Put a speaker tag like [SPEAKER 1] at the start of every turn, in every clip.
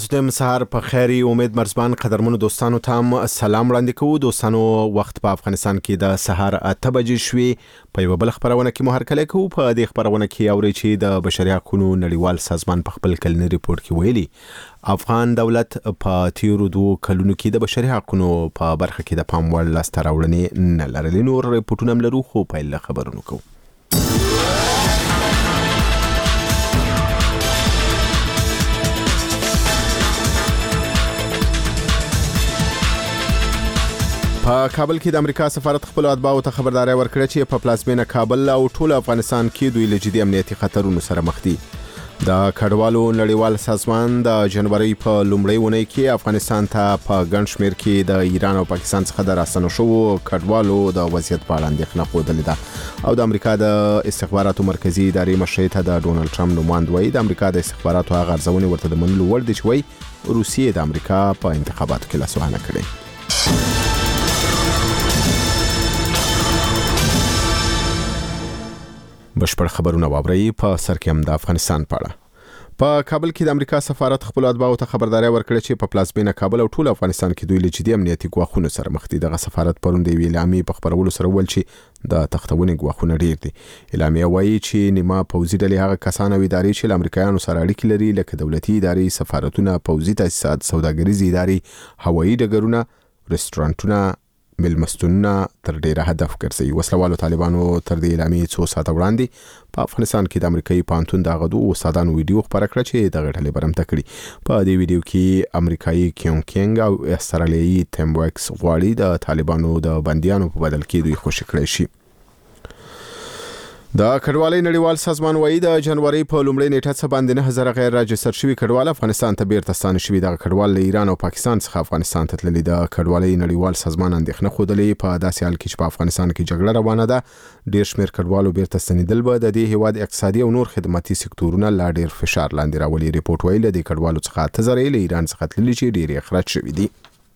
[SPEAKER 1] زدم سهار په خیری امید مرزبان قدرمنو دوستانو تام سلام وړاندې کوو. دوستانو وخت په افغانستان کې د سهار 8 بجې شوې. په یو بل خبرونه کې مو هرکلی کوو. په دې خبرونه کې اوري چې د بشري حقوقو نړیوال سازمان په خپل کلنی ریپورت کې ویلي افغان دولت په تیرو 2 کلونو کې د بشري حقوقو په برخه کې د پام وړ لاسته راوړنې نه لرلې. نور ریپورتونه هم لرو خو په لږ خبرونه کوو. په کابل کې د امریکا سفارت خپل اتباعو ته خبرداري ورکړه چې په پلازمینه کابل او ټول افغانستان کې دوی له جدي امنیتي خطرونو سره مخ دي. د کډوالو نړیوال سازمان د جنوري په لومړۍ اونۍ کې افغانستان ته په ګڼ شمېر کې د ایران او پاکستان څخه د راستنو شوو کډوالو د وضعیت په اړه اندېښنه ښودلې ده او د امریکا د استخباراتو مرکزی ادارې مشر ته د ډونالد ټرمپ نوماند وایي د امریکا د استخباراتو هغه ارزونې ورته د منلو وړ دي چې وایي روسیې د امریکا په انتخاباتو کې لاسوهنه کړې. بشپړ خبرونه واورئ. په سر کې هم د افغانستان په اړه په کابل کې د امریکا سفارت خپل اتباعو ته خبرداري ورکړه چې په پلازمینه کابل او ټول افغانستان کې دوی له جدي امنیتي ګواښونو سره مخ دي. دغه سفارت پرون د اعلامیې په خبرولو سره ویل چې د تختونې ګواښونه ډیر دي. اعلامیه وایي چې نیمه پوځي ډلې هغه کسان او ادارې چې له امریکایانو سره اړیکې لري لکه دولتي ادارې، سفارتونه، پوځي تاسیسات، سوداګریزي ادارې، هوایي ډګرونه، رستورانټونه، ملمستونونه تر ډیره هدف ګرځي. وسلوالو طالبانو تر دې اعلامیې څو ساعته وړاندې په افغانستان کې د امریکایي پانتون د غدو استادانو ویډیو خبره کړه چې د غټلې برمته کړي. په دې ویډیو کې امریکایي کینګ او استرالیایي تیمبوکس غواړي د طالبانو د بنديانو په بدل کې دوی خوشی کړی شي. د کډوالۍ نړیوال سازمان وایي د جنوري په لومړۍ نیټه څخه باندې 9000 غیر راجستر شوي کډوال افغانستان ته بیرته ستانه شوي. د کډوال له ایران او پاکستان څخه افغانستان ته تللي. د کډوالۍ نړیوال سازمان اندېښنه ښودلې په داسې حال کې چې په افغانستان کې جګړه روانه ده ډیر شمېر کډوالو بیرته ستنېدل به د دې هیواد اقتصادي او نور خدماتي سکتورونه لا ډیر فشار لاندې راولي. ریپورت وایي د کډوالو څخه 8000 له ایران څخه تللي چې ډیر اخراج شوي دي.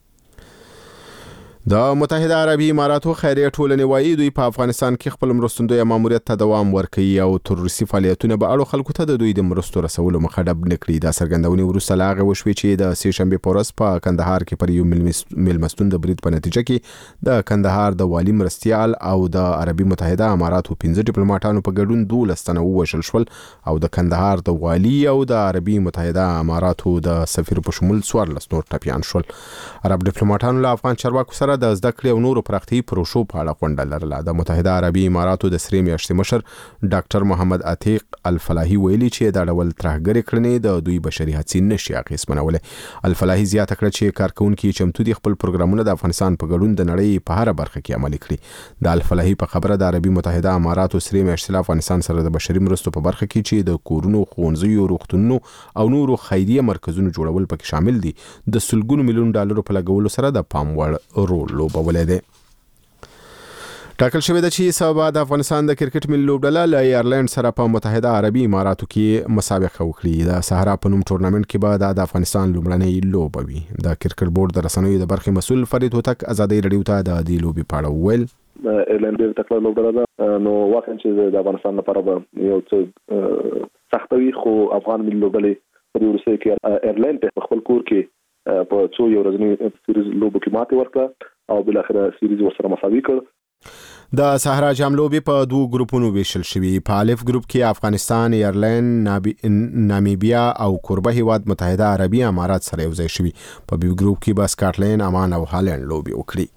[SPEAKER 1] د متحده عربي اماراتو خیریه ټولنې وایي دوی په افغانستان کې خپل مرستندوی ماموریت ته دوام ورکوي او تروریستي فعالیتونه به اړو خلکو ته د دوی د مرستو رسولو مخه ډب نه کړي. دا څرګندونې وروسته له هغې وشوې چې د سې شنبې په ورځ په کندهار کې پر یو میلمستون د برید په نتیجه کې د کندهار د والي مرستیال او د عربي متحده اماراتو 15 ډیپلوماټانو په ګډون 12 تنه ووژل شول او د کندهار د والي او د عربي متحده اماراتو د سفیر په شمول 14 نور ټپیان شول. عرب ډیپلوماټانو له افغان چارواکو سره د زده کړې او نورو پراختیايي پروژو په اړه غونډه لرله. د متحده عربي اماراتو د سرې میاشتې مشر ډاکټر محمد عتیق الفلاحي ویلي چې دا ډول ترهګرې کړنې د دوی بشري هڅې نشي اغېزمنولی. الفلاحي زیاته کړه چې کارکونکي چمتو دي خپل پروګرامونه د افغانستان په ګډون د نړۍ په هره برخه کې عملي کړي. د الفلاحي په خبره د عربي متحده اماراتو سرې میاشتې له افغانستان سره د بشري مرستو په برخه کې چې د کورونو، ښوونځیو، روغتونونو او نورو خیریه مرکزونو جوړول پکې شامل دي د سلګونو میلیون ډالرو په لګولو سره د پام وړ رول لوبولی دی. ټاکل شوې ده چې سبا د افغانستان د کرکټ ملي لوبډله له ایرلند سره په متحده عربي اماراتو کې مسابقه وکړي. د صحرا په نوم ټورنمنت کې به د افغانستان لومړنۍ لوبه وي. د کرکټ بورډ د رسنیو د برخې مسؤل فرید هوتک ازادي رادیو ته د دې لوبې په اړه وویل
[SPEAKER 2] ایرلند ډېر تکړه لوبډله ده نو واقعا چې د افغانستان لپاره به یو څه سخت وي خو افغان ملي لوبډلې په وروستۍ کې ایرلند په خپل کور کې په څو یو ورځنی سیریز لوبو کې ماتې ورکړه او بل اخر سیریز ورسره مساوي کړ.
[SPEAKER 1] د صحرا جام لوبې په 2 ګروپونو ویشل شوي. په الف ګروپ کې افغانستان، ایرلند، نامیبیا او کوربه هیواد متحده عربي امارات سره یوځای شوي. په بی ګروپ کې به سکاټلند، عمان او هالند لوبې وکړي.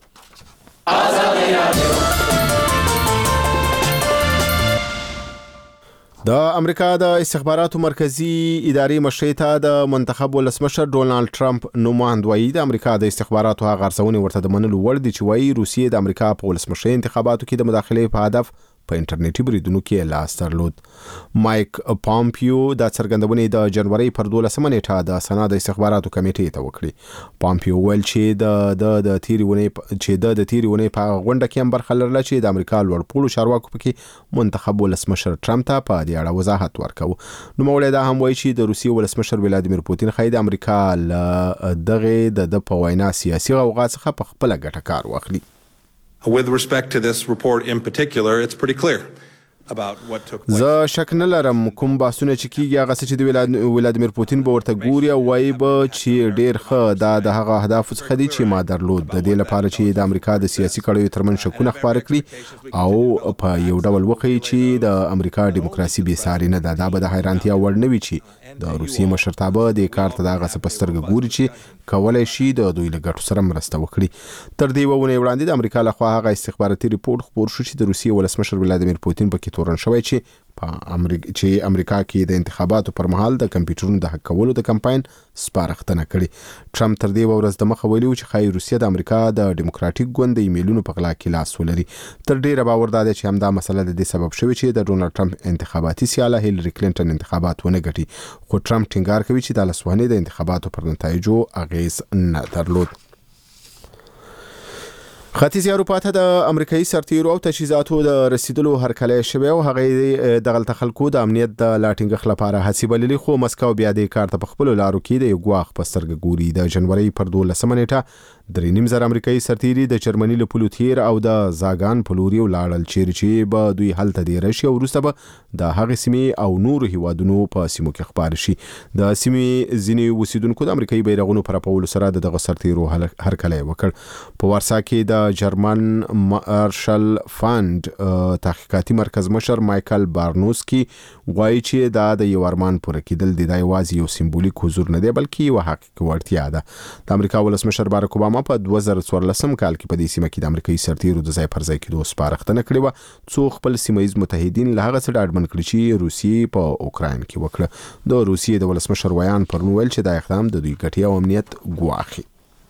[SPEAKER 1] د امریکا د استخباراتو مرکزی ادارې مشر ته د منتخب ولسمشر ډونالد ټرمپ نوماند وایي د امریکا د استخباراتو هغه ارزونې ورته د منلو وړ دي چې وایي روسیې د امریکا په ولسمشري انتخاباتو کې د مداخلې په هدف په انټرنیټي بریدونو کې لاس درلود. مایک پامپیو د څرګندونې د جنوري پر 12 نیټه د سنا د استخباراتو کمیټې ته وکړي. پامپیو ویل چې د تیریونې په غونډه کې هم برخه لرله چې د امریکا لوړپوړو چارواکو پکې منتخب ولسمشر ټرمپ ته په دې اړه وضاحت ورکاوه. نوموړی دا هم وایي چې د روسیې ولسمشر ولادیمیر پوتین ښایي د امریکا له دغه د په وینا سیاسي غوغا څخه په خپله ګټه کار واخلي.
[SPEAKER 3] With respect to this report in particular, it's pretty clear.
[SPEAKER 1] زه شک نه لرم کوم بحثونه چې کیږي هغه چې د ولادیمیر پوتین به ورته ګوري او وایي به چې ډیر ښه دا د هغه اهداف څخه دي چې ما درلود د دې لپاره چې د امریکا د سیاسي کړیو ترمن شکونه خبره کړي او په یو ډول وخی چې د امریکا دیموکراسي به ساري نه ده دا به د حیرانتیا وړ نه وي چې د روسیې مشرتابه د کار ته دغه څه پسترګ ګوري چې کولای شي د دوی له ګټو سره مرسته وکړي تر دې وونه وړاندې د امریکا لخوا هغه استخباراتي ریپورت خبر شو چې د روسیې ولسمشر ولادیمیر پوتین په کې تورن شوی چې په امریکا کې د انتخاباتو پر مهال د کمپیوټرونو د هک کولو د کمپاین سپارښتنه کړې ټرمپ تر دې ورځ د مخه ویلي چې خای روسیه د امریکا د ډیموکراټیک ګوند د ایمیلونو په غلا کې لاس ولري تر ډیره باور ده چې همدا مسله د دې سبب شوی چې د ډونالد ټرمپ انتخاباتي سیاله هیلری کلینټن انتخابات ونه ګټي خو ټرمپ ټینګار کوي چې د لسوهنې د انتخاباتو پر نتایجو اغیز نه درلود ختیځی اروپا ته د امریکایي سرتیرو او تجهیزاتو د رسیدلو هرکلی شوی او هغه د خلکو د امنیت د لاټینګ لپاره هڅې بللي خو مسکو بیا د کار ته په خپل لارو کې د یو غواخ په سترګه ګوري د جنوري پر 12 نیټه 3.5 امریکایي سرتیري د جرمني له پولو تیر او د زاګان په لوري لاړل چې به دوی هلته دی راشي او وروسته به د هغه سیمې او نور هیوادونو په سیمو کې خبر شي د سیمې ځینی وسیدونکو د امریکایي بیرغونو پر پاول سره د سرتیرو هرکلی وکړ په ورسا کې د جرمن مارشل فاند تحقیقاتي مرکز مشر مایکل بارنوسکی وایي چې دا د یو ارمان پوره کېدل د یوازې یو سمبولیک حضور نه دی بلکې یو حقیقي وړتیا ده د امریکا ولسمشر بارک اوباما په 2014 کال کې په دې سیمه کې د امریکایي سرتیرو د ځای پر ځای کېدو سپارښتنه کړې و څو خپل سیمایي متحدین له هغه څخه ډاډمن کړي چې روسیې په اوکراین کې وکړه د روسیې د ولسمشر ویان پرون ویل چې دا اقدام د دوی ګټې او امنیت ګواښي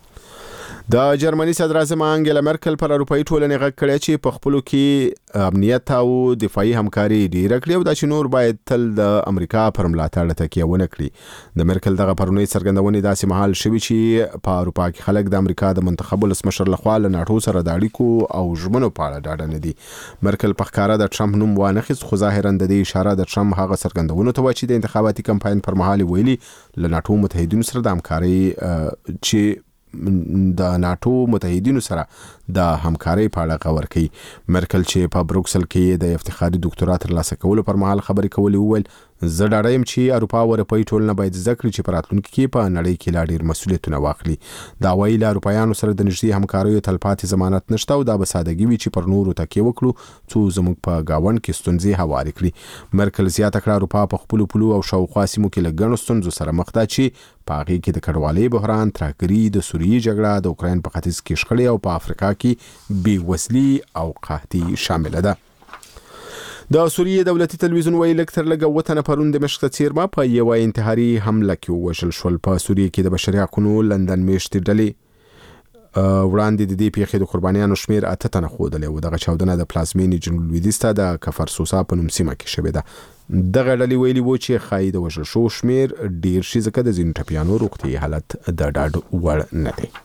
[SPEAKER 1] د جرمني صدر اعظم انګلا مرکل پر اروپאי ټولنې غږ کړی چې په خپلو کې امنیت او دفاعي همکاري ډیره کړې او د شنور باید تل د امریکا پر ملاتړ تکیه ونه کړي د مرکل دغه پرونی څرګندونې داسې محل شوی چې په اروپا کې خلک د امریکا د منتخب ولسمشر لخوا له ناتو سره د اړیکو او ژمنو په اړه ډاډه نه دي مرکل په ښکارا د ټرمپ نوم وانخیست خو ظاهرا د دې اشاره د ټرمپ هغه څرګندونو ته و چې د انتخاباتي کمپاین پر مهال ویلي له ناتو متحدینو سره د همکاري چې د ناتو متحدینو سره د همکارۍ په اړه خبر کړي مرکل چې په بروکسل کې د افتخاري ډاکټرا ترلاسه کولو پر مهال خبرې کولې وویل زه ډاډه یم چې اروپا او اروپאי ټولنه باید ذکر چې په راتلونکي کې په نړۍ کې لا ډیر مسؤلیتونه واخلي دا وایي له اروپایانو سره د نږدې همکاریو تلپاتې ضمانت نشته او دا به سادهګي وي چې پر نورو تکیه وکړو څو زموږ په گاوند کې ستونزې هواري کړي مرکل زیاته کړه اروپا په خپل پلو او شاوخوا سیمو کې له ګڼو ستونزو سره مخ ده چې په هغې کې د کډوالۍ بحران ترهګري د سوریې جګړه د اوکراین په ختیځ کې شخړې او په افریقا کې بېوزلي او قحطي شامله ده د سوریې دولتي تلویزیون ویلي لږ تر لږه وطن پرون د مشق څیرمه په یو انتحاري حمله کې وژل شول په سوریې کې د بشري حقوقو لندن میشتې ډلې وړاندې د دې پیښې د قربانیانو شمیر 8 تنه ښودلی و دغه چاودنه د پلازمینې جنوب لویدیځ ته د کفرسوسا په نوم سیمه کې شوې ده دغه ډلې ویلي و چې ښایي د وژل شو شمیر ډیر شي ځکه د ځینو ټپیانو روغتیایي حالت د ډاډ وړ نه دی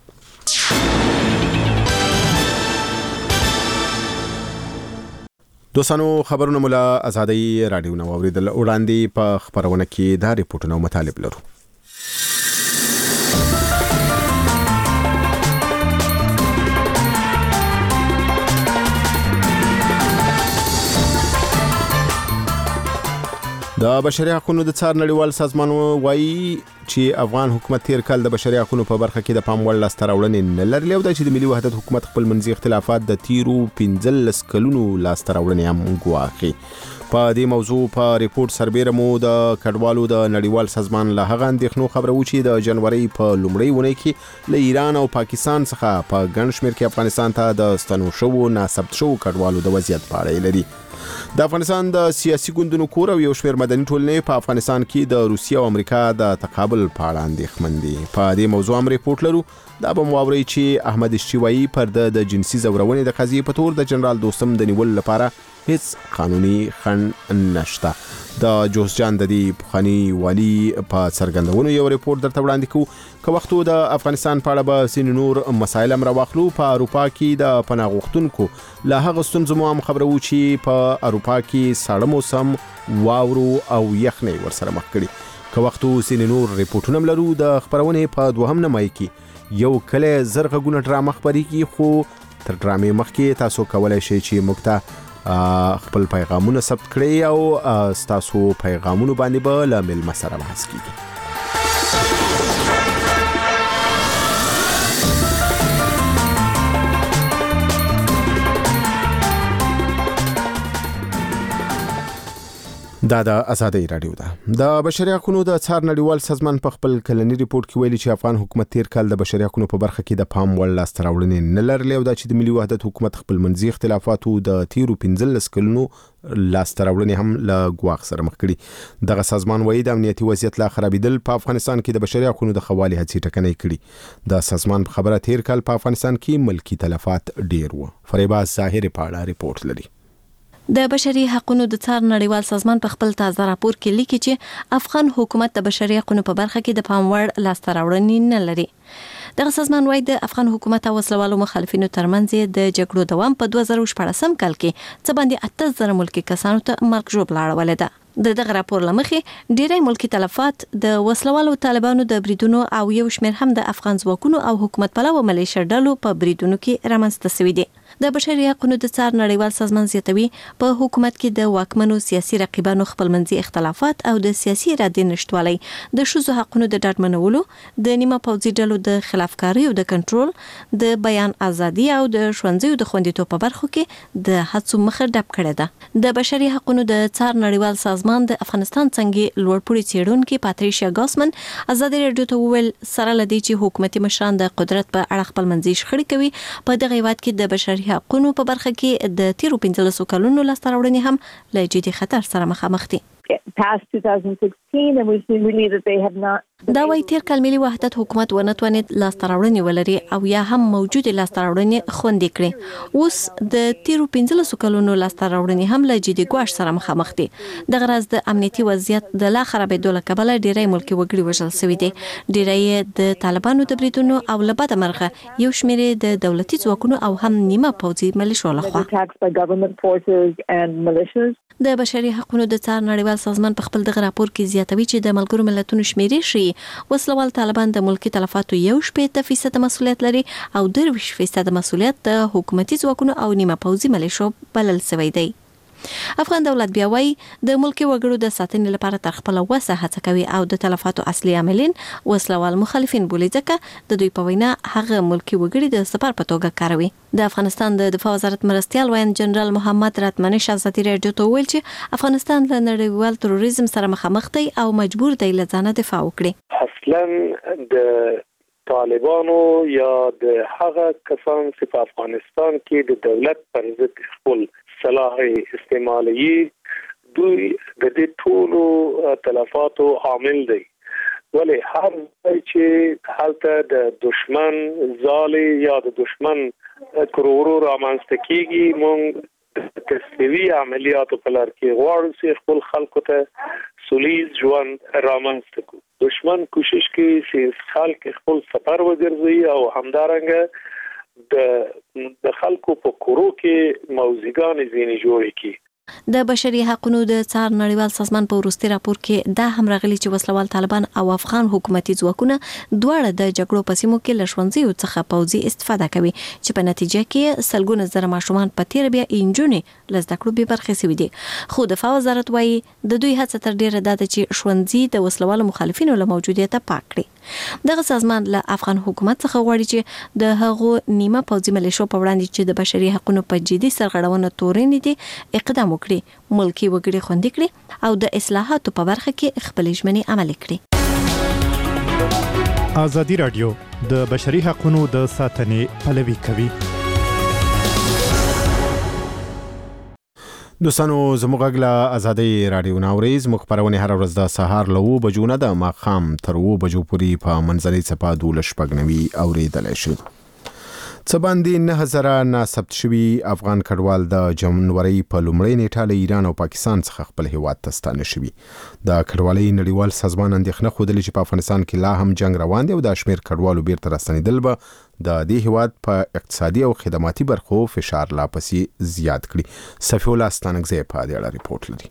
[SPEAKER 1] دوستانو خبرونه مولا آزادۍ رادیو نو اوریدل وړاندې په خبرونه کې دا ریپورتونه او مطالب لرو د بشري حقوقو د څار نړیوال سازمان وایي چې افغان حکومت تیر کال د بشري حقوقو په برخه کې د پام وړ لاسته راوړنې نه لرلې او چې د ملي وحدت حکومت خپل منځي اختلافات د تیرو 15 کلونو لاسته راوړنې هم ګواښي په دې موضوع په ریپورت سربېره مو د کډوالو د نړیوال سازمان له هغه اندېښنو خبرو چې د جنوري په لومړۍ اونۍ کې له ایران او پاکستان څخه په ګڼ شمېر کې افغانستان ته د ستنو شوو ناثبت شوو کډوالو د وضعیت په اړه لري د افغانستان د سیاسي ګوندونو کور او یو شمېر مدني ټولنې په افغانستان کې د روسیې او امریکا د تقابل په اړه اندېښمن دي په دې موضوع هم ریپورت لرو دا به مو اورئ چې احمد اشتوایي پر د جنسي ځورونې د قضیې په تور د جنرال دوستم د نیولو لپاره هیڅ قانوني خنډ نشته د جوزجان د دې پخواني والي په څرګندونو یو ریپورت درته وړاندې کوو که وختو د افغانستان په اړه به ځینې نور مسایل هم راواخلو په اروپا کې د پناه غوښتونکو له هغه ستونزو مو هم خبرو چې په اروپا کې ساړه موسم واورو او یخنۍ ورسره مخ کړي که وختو ځینې نور ریپورټونه هم لرو د خپرونې په 2 نیمایي کې یو کلی زر غږونه ډرامه خپرېږي خو تر ډرامې مخکې تاسو کولی شئ چې موږ ته خپل پیغامونه ثبت کړئ او تاسو پیغامونه باندې به له ملمه سره بحث کیږي. دا د آزادۍ رادیو ده. د بشري حقوقو د څار نړیوال سازمان په خپل کلنی ریپورت کې ویلي چې افغان حکومت تیر کال د بشري حقوقو په برخه کې د پام وړ لاسته راوړنې نه لرلې او دا چې د ملي وحدت حکومت خپل منځي اختلافاتو د تیرو 15 کلونو لاسته راوړنې هم له ګواښ سره مخ کړي. دغه سازمان وایي د امنیتي وضعیت لا خرابېدل په افغانستان کې د بشري حقوقو د خوالي هڅې ټکنۍ کړي. د سازمان په خبره تیر کال په افغانستان کې ملکی تلفات ډیر وو. فریبا ظاهر په اړه ریپورت لري.
[SPEAKER 3] د بشري حقوقو د څار نړیوال سازمان په خپل تازه راپور کې لیکي چې افغان حکومت د بشري حقوقو په برخه کې د پام وړ لاسته راوړنې نه لري. دغه سازمان وايي د افغان حکومت او وسلوالو مخالفینو ترمنځ د جګړو دوام په 2014 کال کې څه باندې 80,000 ملکی کسانو ته مرګ ژوبله اړولې ده. دغه راپور لمخې ډېری ملکی تلفات د وسلوالو طالبانو د بریدونو او یو شمېر هم د افغان ځواکونو او حکومت پلوه ملیشیا ډلو په بریدونو کې رامنځته شوي دي. د بشري حقوقو د څار نړیوال سازمان زیاتوي په حکومت کې د واکمنو سیاسي رقیبانو خپلمنځي اختلافات او د سیاسي ارادې نشټوالی، د ښځو حقوقو د ډاډمنولو، د نیمه پوځي ډلو د خلافکارۍ او د کنټرول، د بیان ازادي او د ښوونځیو د خوندیتوب په برخو کې د هڅو مخه ډب کړې ده. د بشري حقوقو د څار نړیوال سازمان د افغانستان څنګه لوړپوړي څېړونکي پاتریشیا ګاسمن ازادي رادیو ته وویل سره لدی چې حکومتي مشران د قدرت په اړه خپلمنځي شخړې کوي. په دغه هیواد کې د بشري حقوقو په برخه کې د تیرو 15 کلونو لاسته راوړنې هم له جدي خطر سره مخامخ دي.
[SPEAKER 4] past 2016 and we've seen really that they have not.
[SPEAKER 3] دا وايي تیر کال ملي وحدت حکومت ونتوانید لاسته راوړنې ولري او یا هم موجود لاسته راوړنې خوندې کړي. اوس د تیرو 15 کلونو لاسته راوړنې هم له جدي ګواښ سره مخامخ دي. د غرض د امنیتي وضعیت د لا خرابېدو له کبله ډیری ملکی وګړي وژل شوي دي. ډیری د طالبانو د بریدونو او له بده مرغه یو شمېر د دولتي ځواکونو او هم نیمه پوځي ملیشو لخوا. د بشري حقوقو د څار نړیوال سازمان په خپل دغه راپور کې زیاتوي چې د ملګرو ملتونو شمیرې شي وسلوال طالبان د ملکی تلفاتو 1% مسؤلیت لري او 2% مسؤلیت د حکومتي ځواکونو او نیمه پوځي ملیشو بلل شوی دی. افغان دولت بیا وايي د ملکی وګړو د ساتنې لپاره تر خپل وسه هڅه کوي او د تلفاتو اصلي عاملین وسلوال مخالفین بولي ځکه د دوی په وینا هغه ملکی وګړي د سپر په توګه کاروي. د افغانستان د دفاع وزارت مرستیال وین جنرال محمد راتمنش ازادي رادیو ته ویل چې افغانستان له نړیوال تروریزم سره مخامخ دی او مجبور دی له ځانه دفاع وکړي.
[SPEAKER 5] اصلا د طالبانو یا د هغه کسان چې په افغانستان کې د دولت پر ضد خپل صلاح استعمالي دوی د دې ټولو تلفاتو عامل دی. ولی هر ځای چې هلته د دشمن ځالې یا د دشمن کرورو رامنځته کېږي موږ د تصویري عملیاتو په لار کې غواړو چې خپل خلکو ته سولیز ژوند رامنځته کړو. دشمن کوشش کوي چې خلک خپل سفر وګرځي او همدارنګه د خلکو په کورو کې موزیګان ځینې جوړې کړي.
[SPEAKER 3] د بشري حقوقو د څار نړیوال سازمان په وروستي راپور کې دا هم راغلي چې وسلوال طالبان او افغان حکومتي ځواکونه دواړه د جګړو په سیمو کې له ښوونځیو څخه پوځي استفاده کوي چې په نتیجه کې سلګونه زره ماشومان په تیر بیا انجونې له زده کړو بې برخې شوي دي. خو دفاع وزارت وايي د دوی هڅه تر ډیره ده چې ښوونځي د وسلوالو مخالفینو له موجودیت پاک کړي. دغه سازمان له افغان حکومت څخه غواړي چې د هغو نیمه پوځي ملیشو په وړاندې چې د بشري حقوقو په جدي سرغړونه تورنې دي اقدام وکړي، ملکی وګړي خوندي کړي او د اصلاحاتو په برخه کې خپل ژمنې عملي کړي.
[SPEAKER 6] ازادي رادیو د بشري حقوقو د ساتنې پلوي کوي.
[SPEAKER 1] دوستانو زموږ غږ له ازادي رادیو ناوریز مخبرونه هر ورځ د سهار له 9 بجو نه د ماښام تر 9 بجو پورې په منځنۍ صفه 12:90 اوریدلای شي. څه باندې 9000 ناثبت شوي افغان کډوال د جنوري په لومړۍ نیټه له ایران او پاکستان څخه خپل هیواد ته ستانه شوي. د کډوالۍ نړیوال سازمان اندېښنه خوده چې په افغانستان کې لا هم جنگ روان دی او د شمیر کډوالو بیرته راستنېدل به د دې هیواد په اقتصادي او خدماتي برخو فشار لا پسې زیات کړي. صفی الله ستانکزی په دې اړه ریپورت لري.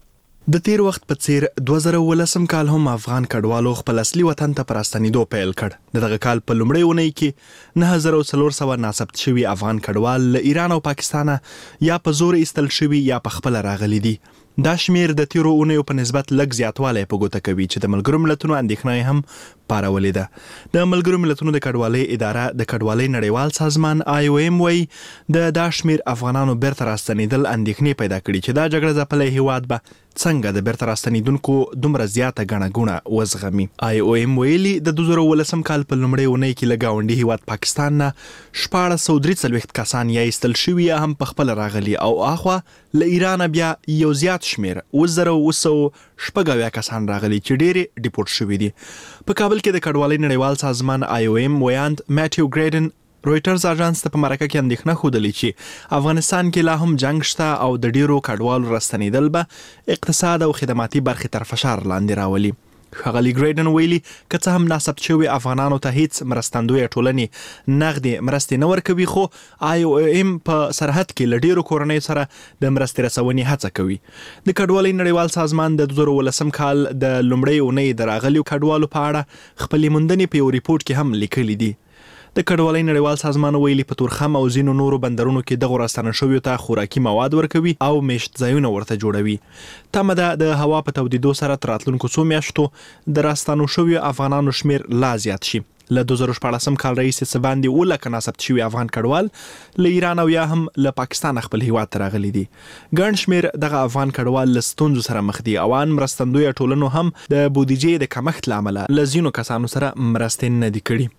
[SPEAKER 7] د تیر وخت په څیر 2018 کال هم افغان کډوالو خپل اصلي وطن ته پراستنیدو پیل کړ. دغه کال په لومړۍ اونۍ کې 9400 ناثبت شوي افغان کډوال له ایران او پاکستانه یا په زور ایستل شوي یا په خپل راغلي دي. دا شمیر د تیرو اونیو په نسبت لږ زیاتوالی په ګوته کوي چې د ملګرو ملتونو اندېښنه هم پارولې ده. د ملګرو ملتونو د کډوالۍ اداره د کډوالۍ نړیوال سازمان IOM وایي دا شمیر افغانانو بیرته راستنېدل اندېښنې پیدا کړي چې دا جګړه ځپلی هیواد به څنګه د بیرته راستنېدونکو دومره زیاته ګڼه ګوڼه وزغمي. IOM ویلي د 2018 کال په لومړۍ اونۍ کې له ګاونډي هیواد پاکستان نه 1443 کسان یا ایستل شوي یا هم په خپل راغلي او اخوا له ایران بیا یو زیات شمیر 1996 کسان راغلي چې ډېری ډیپورټ شوي دي. په کابل کې د کډوالۍ نړیوال سازمان IOM ویاند ماتیو ګریډن رويټرز اژانس ته په مرکه کې اندېښنه ښودلې چې افغانستان کې لا هم جنگ شته او د ډیرو کډوالو راستنېدل به اقتصاد او خدماتي برخې تر فشار لاندې راولي. ښاغلي ګریډن ویلي که څه هم ناثبت شوي افغانانو ته هیڅ مرستندویه ټولنې نغدې مرستې نه ورکوي خو IOM په سرحد کې له ډیرو کورنیو سره د مرستې رسونې هڅه کوي. د کډوالۍ نړیوال سازمان د 2018 کال د لومړۍ اونۍ د راغلیو کډوالو په اړه خپلې موندنې په یو ریپورت کې هم لیکلي دي. د کډوالۍ نړیوال سازمان ویلي په تورخم او ځینو نورو بندرونو کې دغو راستنه شویو ته خوراکي مواد ورکوي او میشت ځایونه ورته جوړوي. تمه ده د هوا په تودیدو سره تر راتلونکو څو میاشتو د راستنو شویو افغانانو شمیر لا زیات شي. له 2014 کال راهیسې څه باندې 10 ناثبت شوي افغان کډوال له ایران او یا هم له پاکستان خپل هیواد ته راغلي دي. ګڼ شمیر دغه افغان کډوال له ستونزو سره مخ دي او ان مرستندویه ټولنو هم د بودیجې د کمښت له امله له ځینو کسانو سره مرستې نه دي کړي.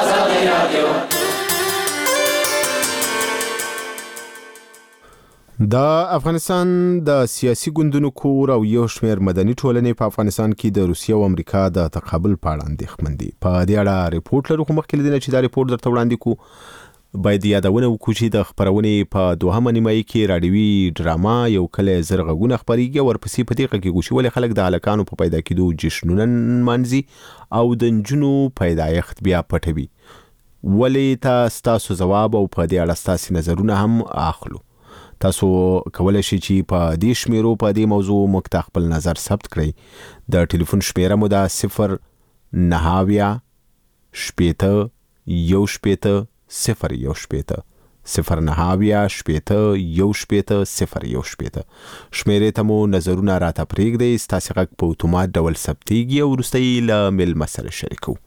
[SPEAKER 1] د افغانستان د سیاسي ګوندونو کور او یو شمېر مدني ټولنې په افغانستان کې د روسیې او امریکا د تقابل په اړه اندېښمن دي. په دې اړه ریپورت لرو خو مخکې له دې نه چې دا ریپورت درته وړاندې کړو باید یادونه وکړو چې د خپرونې په دوهمه نیمایي کې راډیوي ډراما یو کلی زر غږونه خپرېږي. ورپسې په دې غږ کې ولې خلک د هلکانو په پیدا کېدو جشنونه نمانځي او د نجونو پیدایښت بیا پټوي. ولې ستاسو ځواب او په دې اړه ستاسې نظرونه هم اخلو. تاسو کولای شئ چې په دې شمیرو په دې موضوع موږ ته خپل نظر ثبت کړئ. د ټلیفون شمیره مو ده 090 شپېته یو شپېته 018 090 شپېته یو شپېته 018. شمیرې ته مو نظرونه راته پرېږدئ. ستاسې غږ په اتومات ډول ثبتېږي او وروسته یې له میلمه سره شریکوو.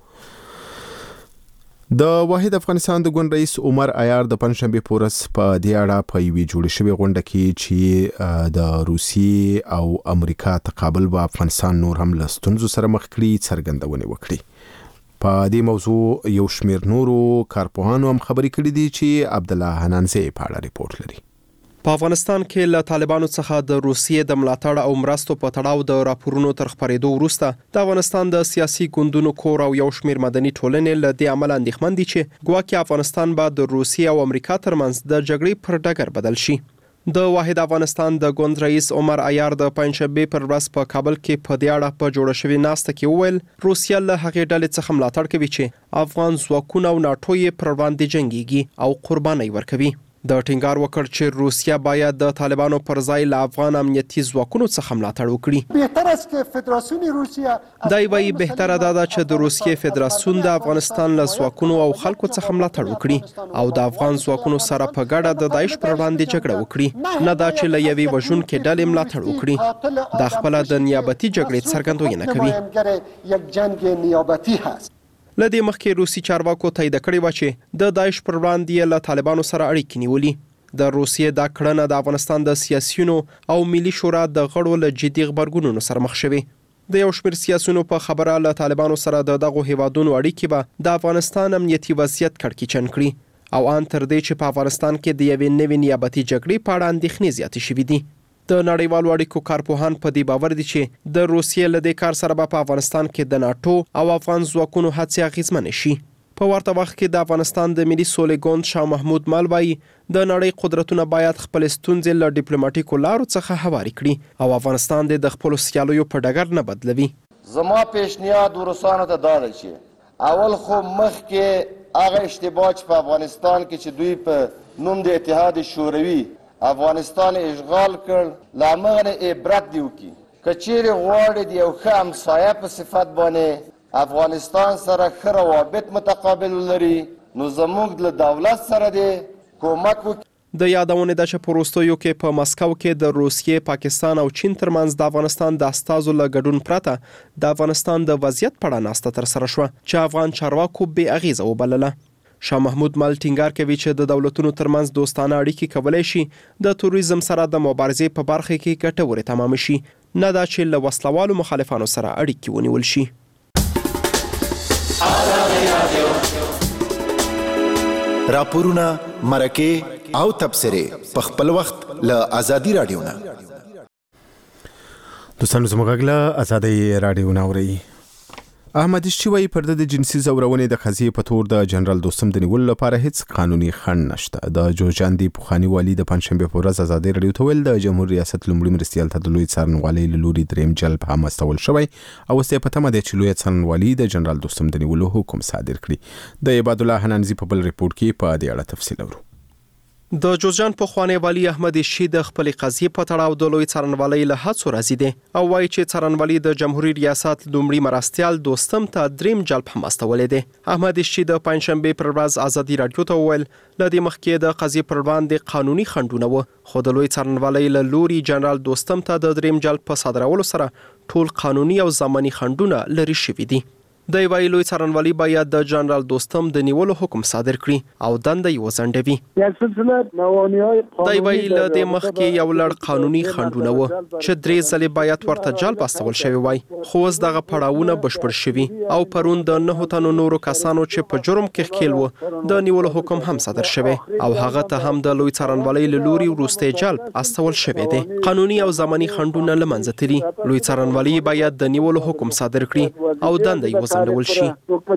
[SPEAKER 1] د واحد افغانستان د ګوند رئیس عمر عیار د پنځشنبه په ورځ په دې اړه په یوې جوړې شوې غونډه کې چې د روسیې او امریکا تقابل به افغانستان نور هم له ستونزو سره مخ کړي څرګندونې وکړي. په دې موضوع یو شمېر نورو کارپوهانو هم خبرې کړې دي چې عبدالله حنانزی په اړه ریپورت لري.
[SPEAKER 8] په افغانستان کې له طالبانو څخه د روسیې د ملاتړ او مرستو په تړاو د راپورونو تر خپرېدو وروسته د افغانستان د سیاسي ګوندونو کور او یو شمېر مدني ټولنې له دې امله اندېښمن دي چې ګواکې افغانستان به د روسیې او امریکا ترمنځ د جګړې پر ډګر بدل شي. د واحد افغانستان د ګوند رئیس عمر عیار د پنځشنبه پر ورځ په کابل کې په دې اړه په جوړه شوې ناسته کې وویل روسیه له هغې ډلې څخه ملاتړ کوي چې افغان ځواکونه او ناټو یې پر وړاندې جنګيږي او قرباني ورکوي. د ټینګار وکړ چې روسیه باید د طالبانو پر ځای له افغان امنیتي ځواکونو څخه ملاتړ وکړي. دا وایي بهتره ده چې د روسیې فدراسیون د افغانستان له ځواکونو او خلکو څخه ملاتړ وکړي او د افغان ځواکونو سره په ګډه د داعش پر وړاندې جګړه وکړي، نه دا چې له یوې وژونکې ډلې ملاتړ وکړي. دا خپله د نیابتي جګړې څرګندونه کوي. لدې مخکې روسي چارواکو تایید کړی و چې د داعش پر وړاندې له طالبانو سره اړیکې نیولي. د روسیې دا کړنه د افغانستان د سیاسیونو او ملي شورا د غړو له جدي غبرګونونو سره مخ شوي. د یو شمېر سیاسیونو په خبره له طالبانو سره د دغو هیوادونو اړیکې به د افغانستان امنیتي وضعیت کړکېچن کړي او ان تر دې چې په افغانستان کې د یوې نوې نیابتي جګړې په اړه اندېښنې زیاتې شوي دي. د نړیوالو اړیکو کارپوهان په دې باور دي چې د روسیې له دې کار سره به په افغانستان کې د ناټو او افغان ځواکونو هڅې اغېزمنې شي. په ورته وخت کې د افغانستان د ملي سولې ګوند شاه محمود مال وایي د نړۍ قدرتونه باید خپل ستونزې له ډیپلوماټیکو لارو څخه هواري کړي او افغانستان د خپل سیالیو په ډګر نه بدلوي.
[SPEAKER 9] زما پیشنهاد روسانو ته دا ده چې اول خو مخکې هغه اشتباه چې په افغانستان کې چې دوی په نوم د اتحاد شوروي افغانستان اشغال کړ له هغه نه عبرت دی وکړي کچیر غواړي د یو ښه همسایه په صفت باندې افغانستان سره ښه روابط متقابل ولري نو زموږ له دولت سره د کومک وکړي.
[SPEAKER 8] د یادونه ده چې په وروستیو کې په مسکو کې د روسیې، پاکستان او چین ترمنځ د افغانستان د استازو له ګډون پرته د افغانستان د وضعیت په اړه ناسته ترسره شوه چې افغان چارواکو بې اغیزه وبلله. شاه محمود مل ټینګار کوي چې د دولتونو ترمنځ دوستانه اړیکې کولای شي د توریزم سره د مبارزې په برخه کې ګټورې تمام شي، نه دا چې له وسلوالو مخالفانو سره اړیکې ونیول شي.
[SPEAKER 10] راپورونه، مرکه او تبصره په خپل وخت له ازادي رادیو نه.
[SPEAKER 1] دوستانو زموږ غږ ازادي رادیو نه اوري. احمد شیوی پر د جنسي زورونې د قضیې په تور د جنرال دوستم د نیولو لپاره هیڅ قانوني خنډ نشته. د جوجاندي پوخانی والی د پنځشنبه په ورځ ازادي رادیو ته ویل د جمهور ریاست لومړي مرستیال ته د لوی څارنوالۍ له لوري دریم جلب هم استول شوی او اوس په تمه دی چې لوی څارنوالۍ د جنرال دوستم د نیولو حکم صادر کړي. د عباد الله حنانزي په بل ریپورت کې په دې اړه تفصیل اورو.
[SPEAKER 8] د جوزجان پخوانی والی احمد شی د خپل قضیې په تړاو د لوی څارنوالۍ له هڅو راضي دی او وایي چې څارنوالۍ د جمهوریت ریاست لومړي مرستیال دوستم ته دریم جلب هم استولې دی. احمد شی د پنځشنبه پر ورځ ازادي رادیو ته وویل لدې مخکې د قضیې پر وړاندې قانوني خنډونه و، خو د لوی څارنوالۍ له لوري جنرال دوستم ته د دریم جلب په صادرولو سره ټول قانوني او زماني خنډونه لري شوي دي. د ویلي لوی څارنوالۍ باید د جنرال دوستم د نیولو حکم صادر کړي او دنده یې وځنډوي. د ویلي له دې مخکې یو لړ قانوني خنډونه و چې 3 ځلې باید ورته جلب استول شوی وای، خو اوس دغه پړاوونه بشپړ شوي او پرون د 9 تنو نورو کسانو چې په جرم کې ښکیل و د نیولو حکم هم صادر شوی او هغه ته هم د لوی څارنوالۍ له لوري وروستی جلب استول شوی دی. قانوني او زماني خنډونه له منځه تللي. لوی څارنوالۍ باید د نیولو حکم صادر کړي او دنده یې وځنډول شي.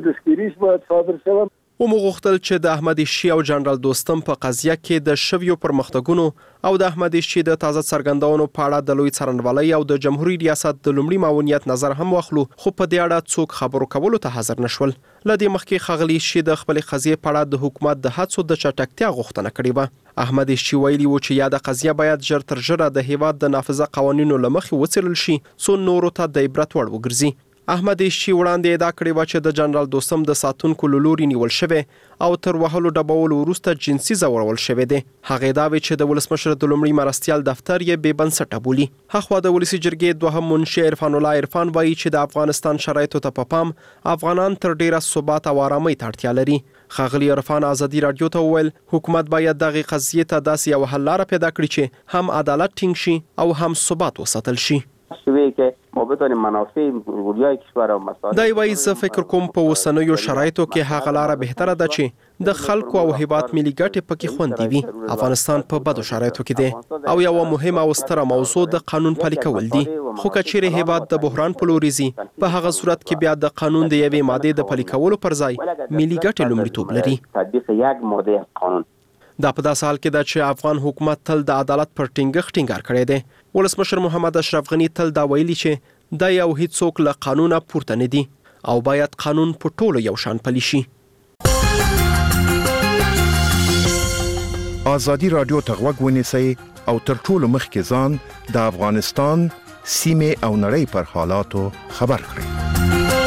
[SPEAKER 8] ومغوښتل چې د احمد شی او جنرال دوستم په قضیه کې د شویو پرمختګونو او د احمد شی د تازه څرګندونو په اړه د لوی څارنوالۍ او د جمهوریت ریاست د لومړي معاونیت نظر هم واخلو، خو په دې اړه څوک خبرو کولو ته حاضر نشول. لدې مخکې ښاغلي شی د خپل قضیې په اړه د حکومت د هڅو د چټکتیا غوښتنه کړې وه. احمد شی ویلي و چې یاده قضیه باید ژر تر ژره د هیواد د نافذه قوانینو له مخې وڅېړل شي څو نورو ته د عبرت وړ وګرځي. احمد شی وړاندې ادعا کړې و چې د جنرال دوستم د ساتونکو له لوري نیول شوی او تر وهلو ډبولو وروسته جنسي ځورول شوی دی. هغې دعوې چې د ولسمشر د لومړي مرستیال دفتر یې بې بنسټه بولي. هخوا د ولسي جرګې دوهم منشي عرفان الله عرفان وایي چې د افغانستان شرایطو ته په پام افغانان تر ډیره ثبات او آرامۍ ته اړتیا لري. ښاغلي عرفان ازادي رادیو ته وویل حکومت باید دغه قضیې ته داسې یو حل لاره پیدا کړي چې هم عدالت ټینګ شي او هم ثبات وساتل شي.
[SPEAKER 11] ما بتونیم منافع ورودیای کشور او مصالح
[SPEAKER 8] دا وایي زه فکر کوم په اوسنیو شرایطو کې هغه لاره بهتره ده چې د خلکو او هیواد ملي ګټې پکې خوندي وي. افغانستان په بدو شرایطو کې دی او یو مهمه او ستره موضوع د قانون پلي کول دي، خو کچېرې هیواد د بحران په لور ځي په هغه صورت کې بیا د قانون د یوې مادې د پلي کولو پر ځای ملي ګټې لومړیتوب لري.
[SPEAKER 11] تطبیق یک ماده قانون
[SPEAKER 8] دا په داسې حال کې ده چې افغان حکومت تل د عدالت پر ټینګښت ټینګار کړی دی. ولسمشر محمد اشرف غنی تل دا ویلي چې دا یو هیڅوک له قانونه پورته نه دي او باید قانون په ټولو یو شان پلی شي.
[SPEAKER 10] ازادي رادیو ته غوږ ونیسئ او تر ټولو مخکې ځان د افغانستان سیمې او نړۍ پر حالاتو خبر کړئ.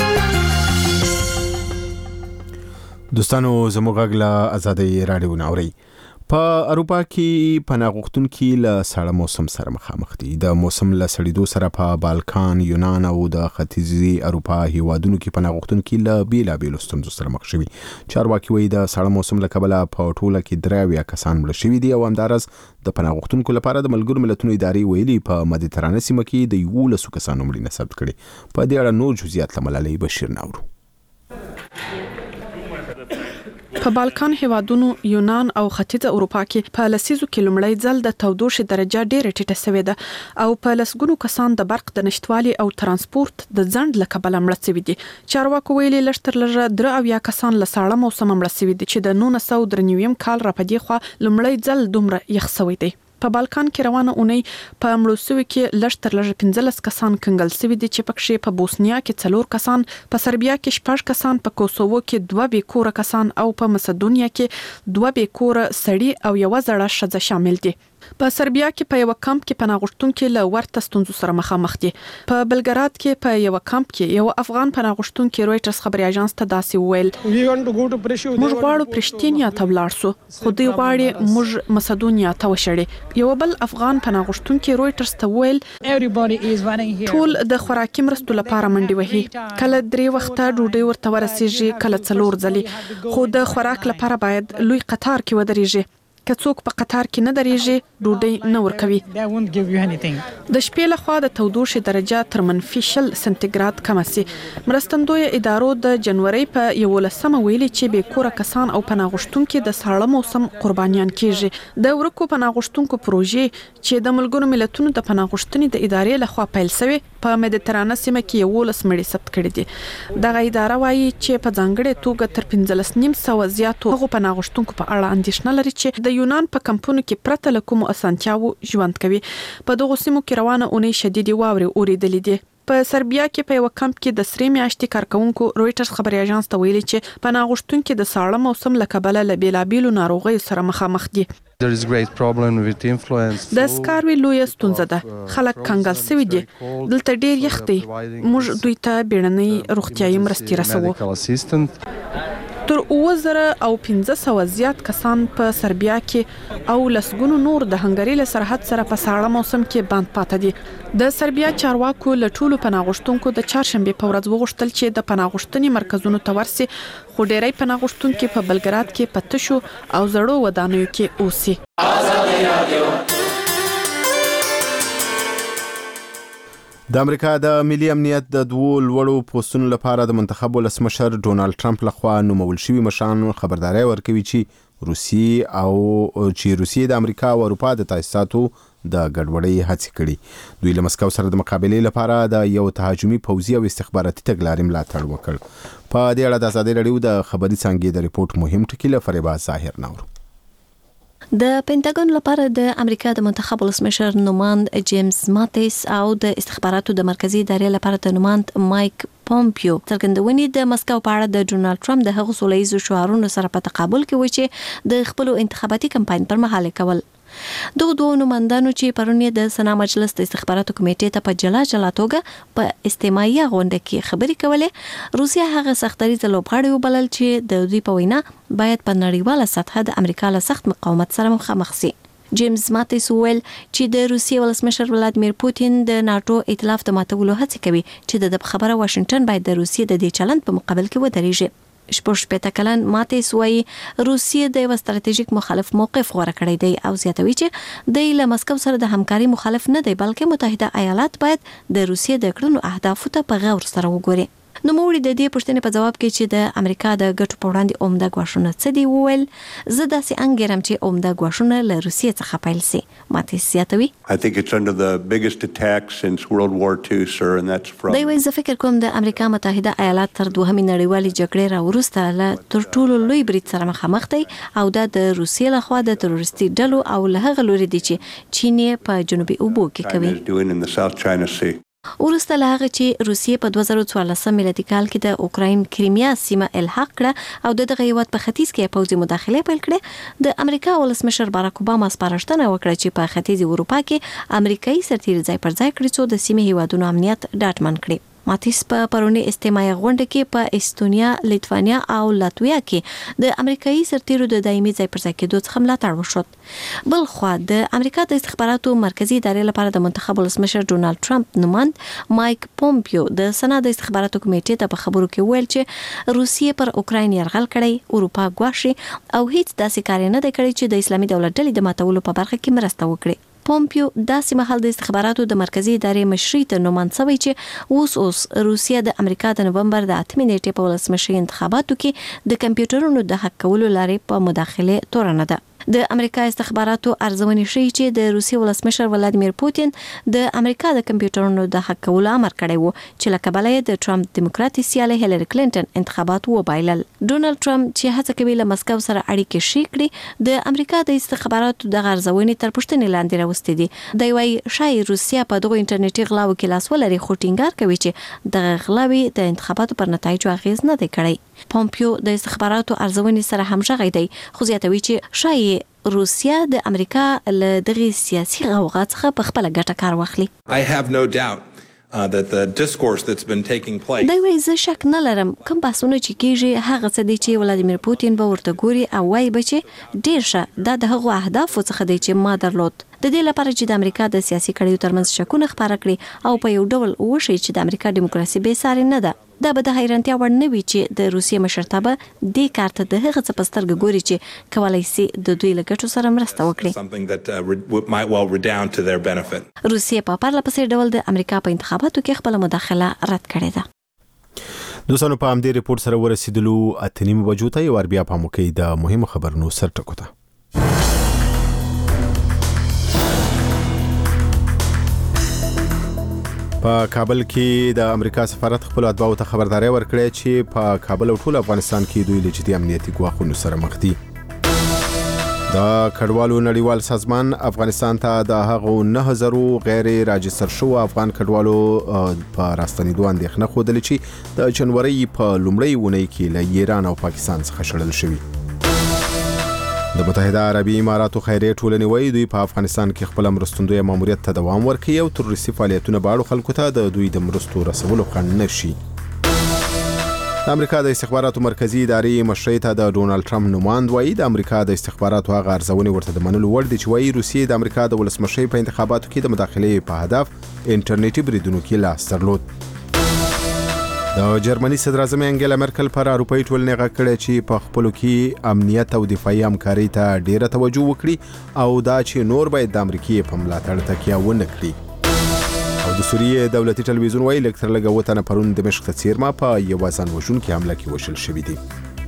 [SPEAKER 1] دوستانو زموږ غږ له ازادي رادیو نه اورئ. په اروپا کې پناه غوښتونکي له سړه موسم سره مخامخ دي. د موسم له سړېدو سره په بالکان، یونان او د ختیځي اروپا هیوادونو کې پناه غوښتونکي له بیلابیلو ستونزو سره مخ شوي. چارواکي وایي د سړه موسم له کبله په ټوله کې 83 کسان مړه شوي دي او همداراز د پناه غوښتونکو لپاره د ملګرو ملتونو ادارې ویلي په مدیترانه سیمه کې د 11 کسانو مړینه ثبت کړې. په دې اړه نور جزئیات له ملالۍ بشیر ناورو.
[SPEAKER 12] په بالکان هیوادونو، یونان او ختیځ اروپا کې په لسیزو کې لومړی ځل د تودوخې درجه ډېره ټیټه شوې ده او په لسګونو کسان د برق د نشټوالي او ترانسپورت د ځنډ له کبله مړه شوي دي. چارواکو ویلي لږ تر لږه 83 کسان له ساړه موسمه مړه شوي دي چې د 1993 کال راپدې خوا لومړی ځل دومره یخ شوی دی. په بالکان کې روانه اونۍ په مړو شوي کې لږ تر لږه 15 کسان کنګل شوي دي چې پکې په بوسنیا کې 4 کسان، په سربیا کې 6 کسان، په کوسوو کې 2 بیکوره کسان او په مسدونیا کې 2 بیکوره سړي او 1 زړه ښځه شامل دي. په سربیا کې په یو کمپ کې پناه غوښتونکو له ورته ستونزو سره مخامخ دي. په بلګراد کې په یو کمپ کې یو افغان پناه غوښتونکو رويټرز خبري اژانس ته داسې وویل: موږ غواړو پرشتینیا ته ولاړ سو، خو دوی غواړي موږ مسدونیا ته وشړي. یو بل افغان پناه غوښتونکو رويټرز ته وویل: ټول د خوراکي مرستو لپاره منډي وهي، کله 3 وخته ډوډۍ ورته ورسیږي، کله 4 ځلې، خو د خوراک لپاره باید لوی قطار کې ودرېږي. که څوک په قطار کې نه درېږي ډوډۍ نه ورکوي. د شپې لخوا د تودوخې درجه تر -0 سنټیګراد کم سي. مرستندوی ادارو د جنوري په 11 ویلي چې به کور کسان او پناه غوښتونکو د ساړه موسم قربانيان کیږي. د ورکو پناه غوښتونکو پروژې چې د ملګرو ملتونو د پناه غوښتنې د ادارې لخوا پیل شوی په مدیترانه سیمه کې 11 مړي ثبت کړي دي. دغه اداره وايي چې په ځانګړي توګه تر 15,900 زیاتو هغو پناه غوښتونکو په اړه اندېښنه لري چې د یونان په کمپونو کې پرته له کومو اسانتیاو ژوند کوي. په دغه سیمو کې روانه اونۍ شدیدې واورې اورېدلې دي. په سربیا کې په یو کمپ کې د 3 میاشتې کارکونکو رويټرز خبري اژانس ته ویلي چې پناه غوښتونکو د ساړه موسم له کبله له بیلابیلو ناروغیو سره مخامخ دي. د سکاروي لوی ستونزه ده، خلک کنګل شوي دي، دلته ډیر یخ دی، موږ دوی ته بیړنۍ روغتیايي مرستې رسوو. تر 2500 زیات کسان په سربیا کې او لسګونو نور د هنګري له سرحد سره په ساړه موسم کې بند پاتې دي. د سربیا چارواکو له ټولو پناه غوښتونکو د چهارشنبه په ورځ وغوښتل چې د پناه غوښتنې مرکزونو ته ورسي، خو ډیری پناه غوښتونکو په بلګراد کې په تشو او زړو ودانیو کې اوسي.
[SPEAKER 1] د امریکا د ملي امنیت د 2 لوړو پوستونو لپاره د منتخب ولسمشر ډونالد ټرمپ لخوا نومول شوي مشران خبرداري ورکوي چې روسیې د امریکا او اروپا د تاسیساتو د ګډوډۍ هڅې کړي. دوی له مسکو سره د مقابلې لپاره د یو تهاجمي پوځي او استخباراتي تګلارې ملاتړ وکړ. په دې اړه د ازادي رادیو د خبري څانګې د ریپورت مهم ټکی له فریبا ظاهر نور.
[SPEAKER 3] د پینټاګون لپاره د امریکا د منتخب ولسمشر نوماند جیمز ماتیس او د استخباراتو د مرکزی ادارې لپاره د نوماند مایک پومپیو څرګندونې د مسکو په اړه د ډونالد ټرمپ د هغو سولهییزو شعارونو سره په تقابل کې و چې د خپل انتخاباتي کمپاین پر مهال کول. دغه دوه نوماندانو چې پرون د سنا مجلس د استخباراتو کمیټې ته په جلا توګه په استماعي غونډه کې خبرې کولې، روسیا هغه سختریزه لوبغاړي وبلل چې د دوی په وینا باید په نړیواله سطحه د امریکا له سخت مقاومت سره مخامخ شي. جیمز ماتیس ویل چې د روسیې ولسمشر ولادیمیر پوتین د ناتو ائتلاف د ماتولو هڅه کوي چې د خبره واشنگټن باید د روسیې د دې چلند په مقابل کې ودرېږي. شپږ کلن ماتیس وایي روسیې د یو ستراتیژیک مخالف موقف غوړه کړی دی او زیاتوي چې د لمسکو سره د همکاري مخالف نه دی، بلکې متحده ایالات باید د روسیې د کړنو اهدافو ته په غور سره وګوري. نو موږ د دې پوښتنې په جواب کې چې د امریکا د ګټو په وړاندې عمده ګواښونه څه دي وویل، زه داسې انګیرم چې عمده ګواښونه له روسیې څخه پیل شي. ماتیس زیاتوي دوی وایي زه فکر کوم د امریکا متحده ایالات تر دوهمې نړیوالې جګړې راوروسته له تر ټولو لوی برید سره مخامخ دی او دا د روسیې لخوا د تروریستي ډلو او له هغه لوري دی چې چین یې په جنوبي اوبو کې کوي. ورسته له هغه چې روسیې په 2014 میلادي کال کې د اوکراین کریمیا سیمه الحاق کړه او دغه هیواد په ختیځ کې پوځي مداخله پیل کړه، د امریکا ولسمشر باراک اوباما سپارښتنه وکړه چې په ختیځ اروپا کې امریکایي سرتیري ځای پر ځای کړي چې د سیمې هیوادونو امنیت ډاډمن کړي. ماتیس په پرونی استماعي غونډه کې په استونیا، لیتوانیا او لاتویا کې د امریکایي سرتیرو د دایمي ځای پر ځای کېدو څخه ملاتړ وشو. بل خو د امریکا د استخباراتو مرکزی ادارې لپاره د منتخب ولسمشر ډونالد ټرمپ نوماند مایک پومپیو د سنا د استخباراتو کمیټې ته په خبرو کې ویل چې روسیې پر اوکراین یرغل کړی، اروپا ګواښي او هیڅ داسې کار نه دی کړی چې د اسلامي دولت ډلې د ماتولو په برخه کې مرسته وکړي. پومپیو داسې مهال د استخباراتو د مرکزی ادارې مشري ته نوماند شوی چې اوس روسیه د امریکا د نومبر د 8 نیټې په ولسمشري انتخاباتو کې د کمپیوټرونو د حق کولو لارې په مداخله تورنه ده. د امریکا استخباراتو ارزونې شي چې د روسي ولسمشر ولادیمیر پوتین د امریکا د کمپیوټرونو د حق کولو امر کړی وو چې لکه بلای د ټرمپ دیموکراتي سیاله هیلری کلینټن انتخابات وبایلل. ډونالد ټرمپ چې هڅه کوي له مسکو سره اړیکې شي کړي، د امریکا د استخباراتو د ارزونې تر پوښتنې لاندې راوستي دي. دوی وايي شاید روسیا په دغه انټرنیټي غلاو کې لاس ولري، خو ټینګار کوي چې د غلاوي د انتخاباتو پر نتایجو اغیز نه دی کړی. پومپیو د استخباراتو ارزونې سره همغږی دی، خو زیاتوي چې شاید روسیا د امریکا له دغه سیاسي غوغا څخه په خپل ګټه کار واخلي.
[SPEAKER 13] I have no doubt that the discourse that's been taking place.
[SPEAKER 3] دا وایي زه شک نه لرم کوم بحثونه چې کیږي هغه څه دي چې ولادیمیر پوتین به ورته ګوري او وایي به چې ډیر ښه دا د هغو اهدافو څخه دی چې ما درلود. د دې لپاره چې د امریکا د سیاسي کړیو ترمنځ شکونه خپاره کړي او په یو ډول وشي چې د امریکا دیموکراسي بې ساري نه ده. دا به د حیرانتیا وړ نه وي چې د روسیې مشرتابه دې کار ته د هغه څه په سترګه ګوري چې کولی سي د دوی له ګټو سره مرسته وکړي. روسیې په پرله پسې ډول د امریکا په انتخاباتو کې خپل مداخله رد کړې ده.
[SPEAKER 1] دوستانو په همدې ریپورت سره ورسېدلو 8:30 بجو ته یو بیا په موقع د مهمو خبرونو سر ټکو ته. په کابل کې د امریکا سفارت خپل اتباعو ته خبرداري ورکړې چې په کابل او ټول افغانستان کې دوی له جدي امنیتي ګواښونو سره مخ دي. د کډوالو نړیوال سازمان افغانستان ته د هغو 9000 غیر راجستر شوو افغان کډوالو په راستنېدو اندېښنه ښودلې چې د جنوري په لومړۍ اونۍ کې له ایران او پاکستان څخه شړل شوي. د متحده عربي اماراتو خیریه ټولنې وایي دوی په افغانستان کې خپل مرستندوی ماموریت ته دوام ورکوي او تروریستي فعالیتونه به اړو خلکو ته د دوی د مرستو رسولو خنډ نه شي. د امریکا د استخباراتو مرکزی ادارې مشرۍ ته د ډونالد ټرمپ نوماند وایي د امریکا د استخباراتو هغه ارزونې ورته د منلو وړ دي چې وایي روسیې د امریکا د ولسمشرۍ په انتخاباتو کې د مداخلې په هدف انټرنیټي بریدونو کې لاس درلود. د جرمني صدر اعظم انګیلا مرکل پر اروپאי ټولنې غږ کړی چې په خپلو کې امنیت او دفاعي همکارۍ ته ډیره توجه وکړي او دا چې نور باید د امریکې په ملاتړ تکیه ونه کړي. او د سوریې دولتي ټلویزیون وایي لږ تر لږه 7 تنه پرون دمشق ته څیرمه په یوه ځان وژونکې حمله کې وژل شوي دي.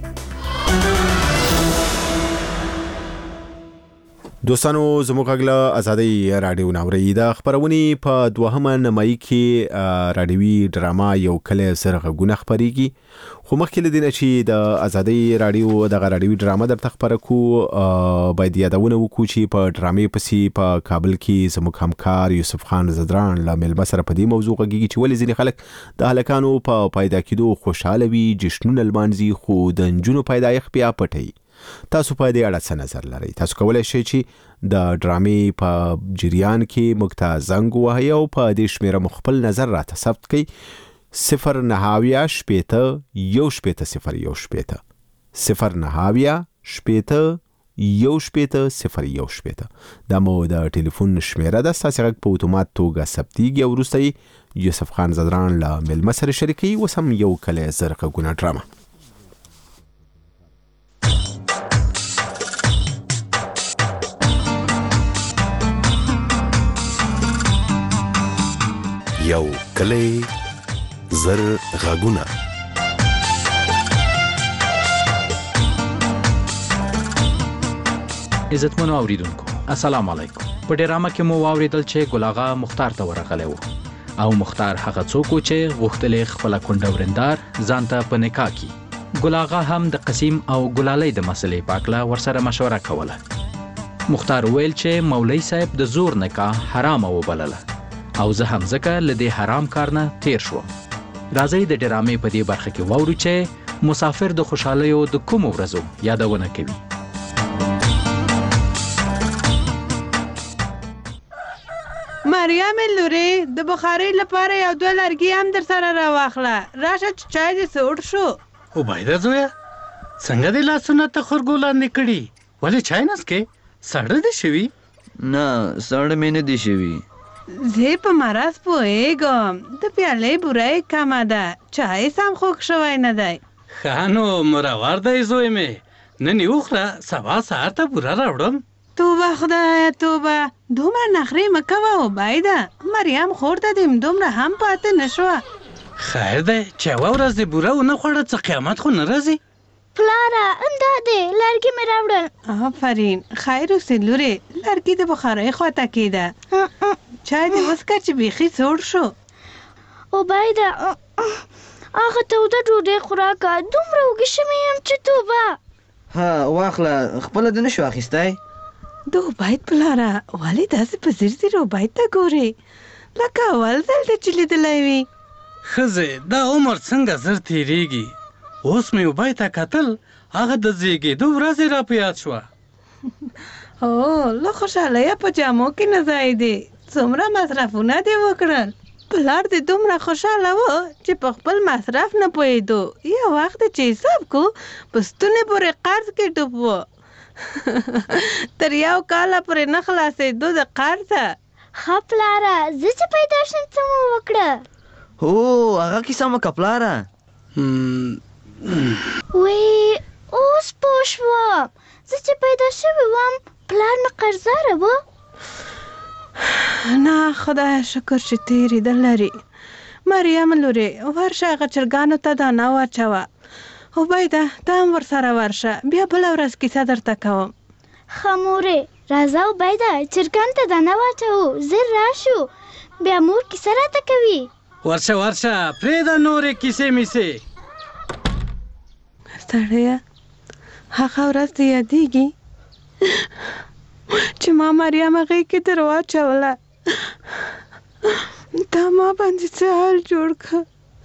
[SPEAKER 1] دوستانو زموږ غږ له ازادۍ راډیو ناوري د خبرونې په 2مه نیمایي کې راډیوي ډراما یو کلی زر غږونه خپریږي. خو مخکې له دې نه چې د ازادۍ راډیو دغه راډیوي ډراما درته خپره کړو باید یادونه وکړو چې په ډرامې پسې په کابل کې زموږ همکار یوسف خان زدران له مېلمه سره په دې موضوع غږیږي چې ولې ځینې خلک د هلکانو په پیدا کېدو خوشحاله وي جشنونه لمانځي خو د نجونو پیدایښت بیا پټوي. تاسو په دې اړه څه نظر لرئ؟ تاسو کولی شئ چې د ډرامې په جریان کې موږ ته زنګ ووهئ او په دې شمېره مو خپل نظر راته ثبت کړئ. 09 شپېته یو شپېته 017 09 شپېته یو شپېته 017 دا مو د ټلیفون شمېره ده. ستاسې غږ په اتومات توګه ثبتیږي او وروسته یوسف خان زدران له مېلمه سره شریکوي. اوس هم یو کلی زر غږونه ډرامه.
[SPEAKER 14] یو کلی زر غږونه.
[SPEAKER 15] عزتمنو اوریدونکو السلام علیکم. په ډرامه کې مو واوریدل چې ګل آغا مختار ته ورغلی و او مختار هغه څوک و چې غوښتل خپل کونډه ورندار ځان ته په نکاح کړي. ګل آغا هم د قسیم او ګلالۍ د مسلې په اړه ورسره مشوره کوله. مختار ویل چې مولوی صاحب د زور نکاح حرام وبلله او زه هم ځکه له دې حرام کار نه تیر شوم. راځئ د ډرامې په دې برخه کې واورو چې مسافر د خوشحالیو د کومو ورځو یادونه کوي.
[SPEAKER 16] مریم لوري د بخارۍ لپاره یو 2 لرګي هم در سره راواخله. راشه چې چای دې سوړ شو.
[SPEAKER 17] او باید زویا څنګه دې لاسونه ته خورګو لاندې کړي؟ ولې چای نسکې سړه دې شوي؟
[SPEAKER 18] نه سړه مې نه دي شوي.
[SPEAKER 16] زه په مرض پوهېږم د پیالې بورۍ کمه ده چای سم خوږ شوی نه دی.
[SPEAKER 17] ښه نو مرور دی زوی مې نن یې وخوره سبا سهار ته بوره راوړم.
[SPEAKER 16] توبه خدایه توبه دومره نخرې مه کوه عبیده. مریم خور ته دې دومره هم پاتې نه شوه.
[SPEAKER 17] خیر دی چې یوه ورځ دې بوره ونه خوړه څه قیامت خو نه راځي.
[SPEAKER 19] پلاره امدا دې لرګي مې راوړل.
[SPEAKER 16] آفرین خیر اوسې لورې لرګي د بخارۍ خواته کېده. چای دې وڅښه چې بیخي سوړ شو.
[SPEAKER 19] عبیده هغه توده ډوډۍ خوراکه دومره وږې شوې یم چې توبه.
[SPEAKER 18] ها واخله خپله دې نشو اخیستی؟
[SPEAKER 16] د عبید پلاره ولې داسې په ځیر ځیر عبید ته ګورې لکه اول ځل دې چې لیدلی وي.
[SPEAKER 17] ښځې دا عمر څنګه زر تېرېږي. اوس مې عبید ته کتل هغه د زیږېدو ورځ یې را په یاد شوه.
[SPEAKER 16] او له خوشاله په جامو کې نه ځای دی څومره مصرفونه دی وکړل پلار دې دومره خوشاله و چې په خپل مصرف نه پوهېدو یو وخت چې حساب کو په ستونې پورې قرض کې ډوب و تر یو کاله پورې نه خلاصېدو د قرضه
[SPEAKER 19] ښه پلاره زه چې پیدا شم څه مو وکړه
[SPEAKER 18] هو هغه کیسه مو که پلاره
[SPEAKER 19] وی اوس پوه شوم زه چې پیدا شوې وم پلار مې قرضداره و
[SPEAKER 16] نه خدای شکر چې تېرېده لري مریم لورې ورشه هغه چرګانو ته دانه واچوه عبیده ته هم ورسره ورشه بیا بله ورځ کیسه درته کوم
[SPEAKER 19] ښه مورې راځه عبیده چرګانو ته دانه واچوو زر راشو بیا مور کیسه راته کوي
[SPEAKER 17] ورشه پرېږده نورې کیسې میسې
[SPEAKER 16] سړیه هغه ورځ دې یادېږي چې ما مریم هغې کې در واچوله دا ما باندې څه حال جوړ کړه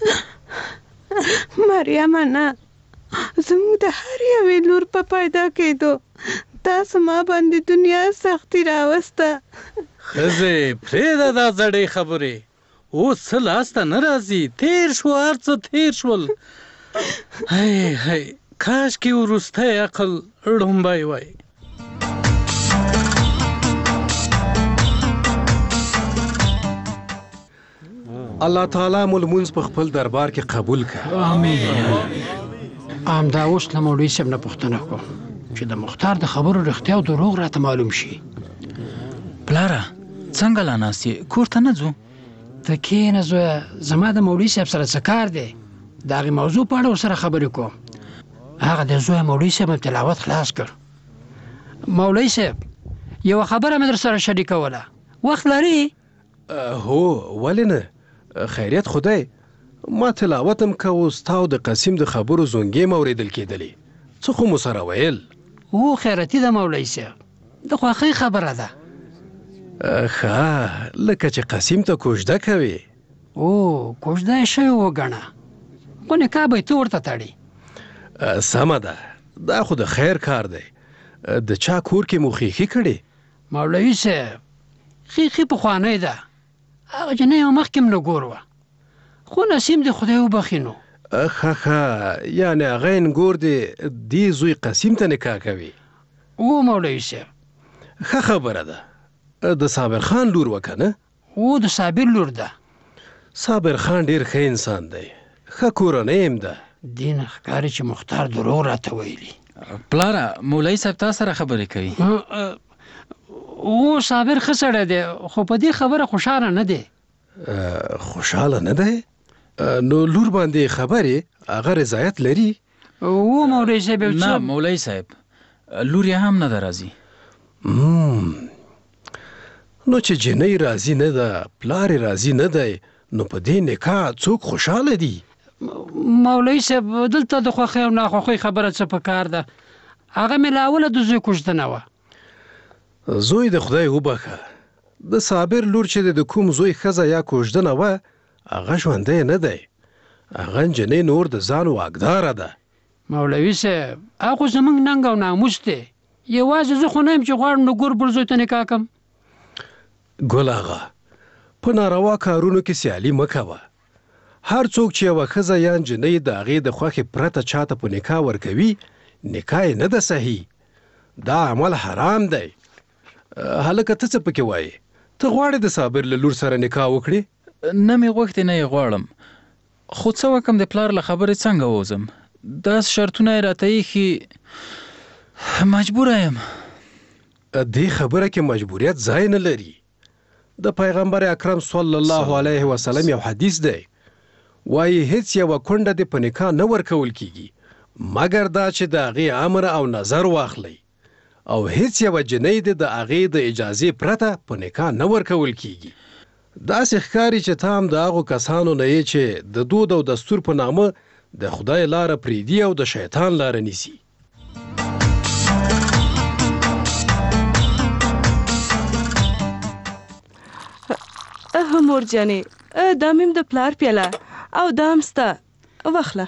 [SPEAKER 16] مریمه نه زموږ د هر یوې لور په پیدا کېدو تاسو ما باندې دنیا سختي راوسته
[SPEAKER 17] ښځې پرېږده دا زړې خبرې اوس څه لاسته نه راځي تېر شو هر څه تېر شول هی کاشکې وروستی عقل ړومبی وای
[SPEAKER 20] الله تعالی مو لمونځ په خپل دربار کې قبول کړه
[SPEAKER 21] آمین همدا اوس له مولوي صاحب نه پوښتنه کوم چې د مختار د خبرو رښتیا او دروغ راته معلوم شي
[SPEAKER 15] پلاره څنګه لا ناست یې کور ته نه ځو
[SPEAKER 21] ته کښېنه زویه زما د مولوي صاحب سره څه کار دی د هغې موضوع په اړه ورسره خبرې کوم هغه د زوی مولوي صاحب تلاوت خلاص کړ مولوي صاحب یوه خبره مې در سره شریکوله وخت لري
[SPEAKER 20] هو ولې نه خیریت خدای ما تلاوت هم کوو ستا او د قسیم د خبرو زونګې م اورېدل کېدلې څه خو مو سره ویل
[SPEAKER 21] او خیرتي د مولوي صاحب د خوښۍ خبره ده
[SPEAKER 20] ښه لکه چې قسیم ته کوژده کوي
[SPEAKER 21] او کوژده یې شوې وګڼه خو نکاح به یې ته ورته تړي
[SPEAKER 20] سمه ده دا خو د خیر کار دی د چا کور کې مو خیخي کړې
[SPEAKER 21] مولوي صاحب خیخي پخوانی ده هغه جنۍ هم مخکې م لګور وه خو نسیم دې خدای وبخي نو
[SPEAKER 20] ښه یعنې هغه انګور دې زوی قسیم ته نکاح کوي
[SPEAKER 21] او مولوي صاحب
[SPEAKER 20] ښه خبره ده د صابر خان لور وه که نه
[SPEAKER 21] او د صابر لور ده
[SPEAKER 20] صابر خان ډېر ښه انسان دی ښه کورنۍ هم ده
[SPEAKER 21] دې نه ښکاري چې مختار دروغ راته ویلي
[SPEAKER 15] پلاره مولوي صاحب تا سره خبرې کوي
[SPEAKER 21] او صابر ښه سړی دی خو په دې خبره خوشحاله نه دی
[SPEAKER 20] خوشحاله نه دی نو لور باندې خبرې هغه رضایت لري
[SPEAKER 21] او مولوي صاحب
[SPEAKER 15] نه مولوي صاحب لور یې هم نه ده راځي
[SPEAKER 20] نو چې جنۍ راضي نه ده پلار یې راضي نه دی نو په دې نکاح څوک خوشحاله دي
[SPEAKER 21] مولوي صاحب دلته د خوښۍ او ناخوښۍ خبره څه په کار ده هغه مې له اوله د زوی کوژدنه وه
[SPEAKER 20] زوی د خدای وبخه د صابر لور چې د کوم زوی ښځه یا کوژدنه وه هغه ژوندی نه دی هغه نجلۍ نور د ځان واکداره ده
[SPEAKER 21] مولوي صاحب هغه زموږ ننګ او ناموس دی یوازې زه خو نه یم چې غواړم د ګور بل زوی ته نکاح کړم
[SPEAKER 20] ګل اغا په ناروا کارونو کې سیالي مه کوه هر څوک چې یوه ښځه یا نجلۍ د هغې د خوښې پرته چاته په نکاح ورکوي نکاح یې نه ده صحیح دا عمل حرام دی هلکه ته څه پکې وایې ته غواړې د صابر له لور سره نکاح وکړې
[SPEAKER 15] نه مې غوښتې نه یې غواړم خو څه وکم د پلار له خبرې څنګه ووځم داس شرطونه یې راته ایښي مجبوره یم
[SPEAKER 20] دې خبره کې مجبوریت ځای نه لري د پیغمبر اکرم صلی الله علیه وسلم یو حدیث دی وایي هیڅ یوه کونډه دې په نکاح نه ورکول کیږي مګر دا چې د هغې امر او نظر واخلئ او هیڅ یوه جنۍ دې د هغې د اجازې پرته په نکاح نه ورکول کیږي داسې ښکاري چې ته هم د هغو کسانو نه یې چې د دود او دستور په نامه د خدای لاره پرېږدي او د شیطان لاره نیسي
[SPEAKER 22] مور جانې دا مې د پلار پیاله او دا هم ستا واخله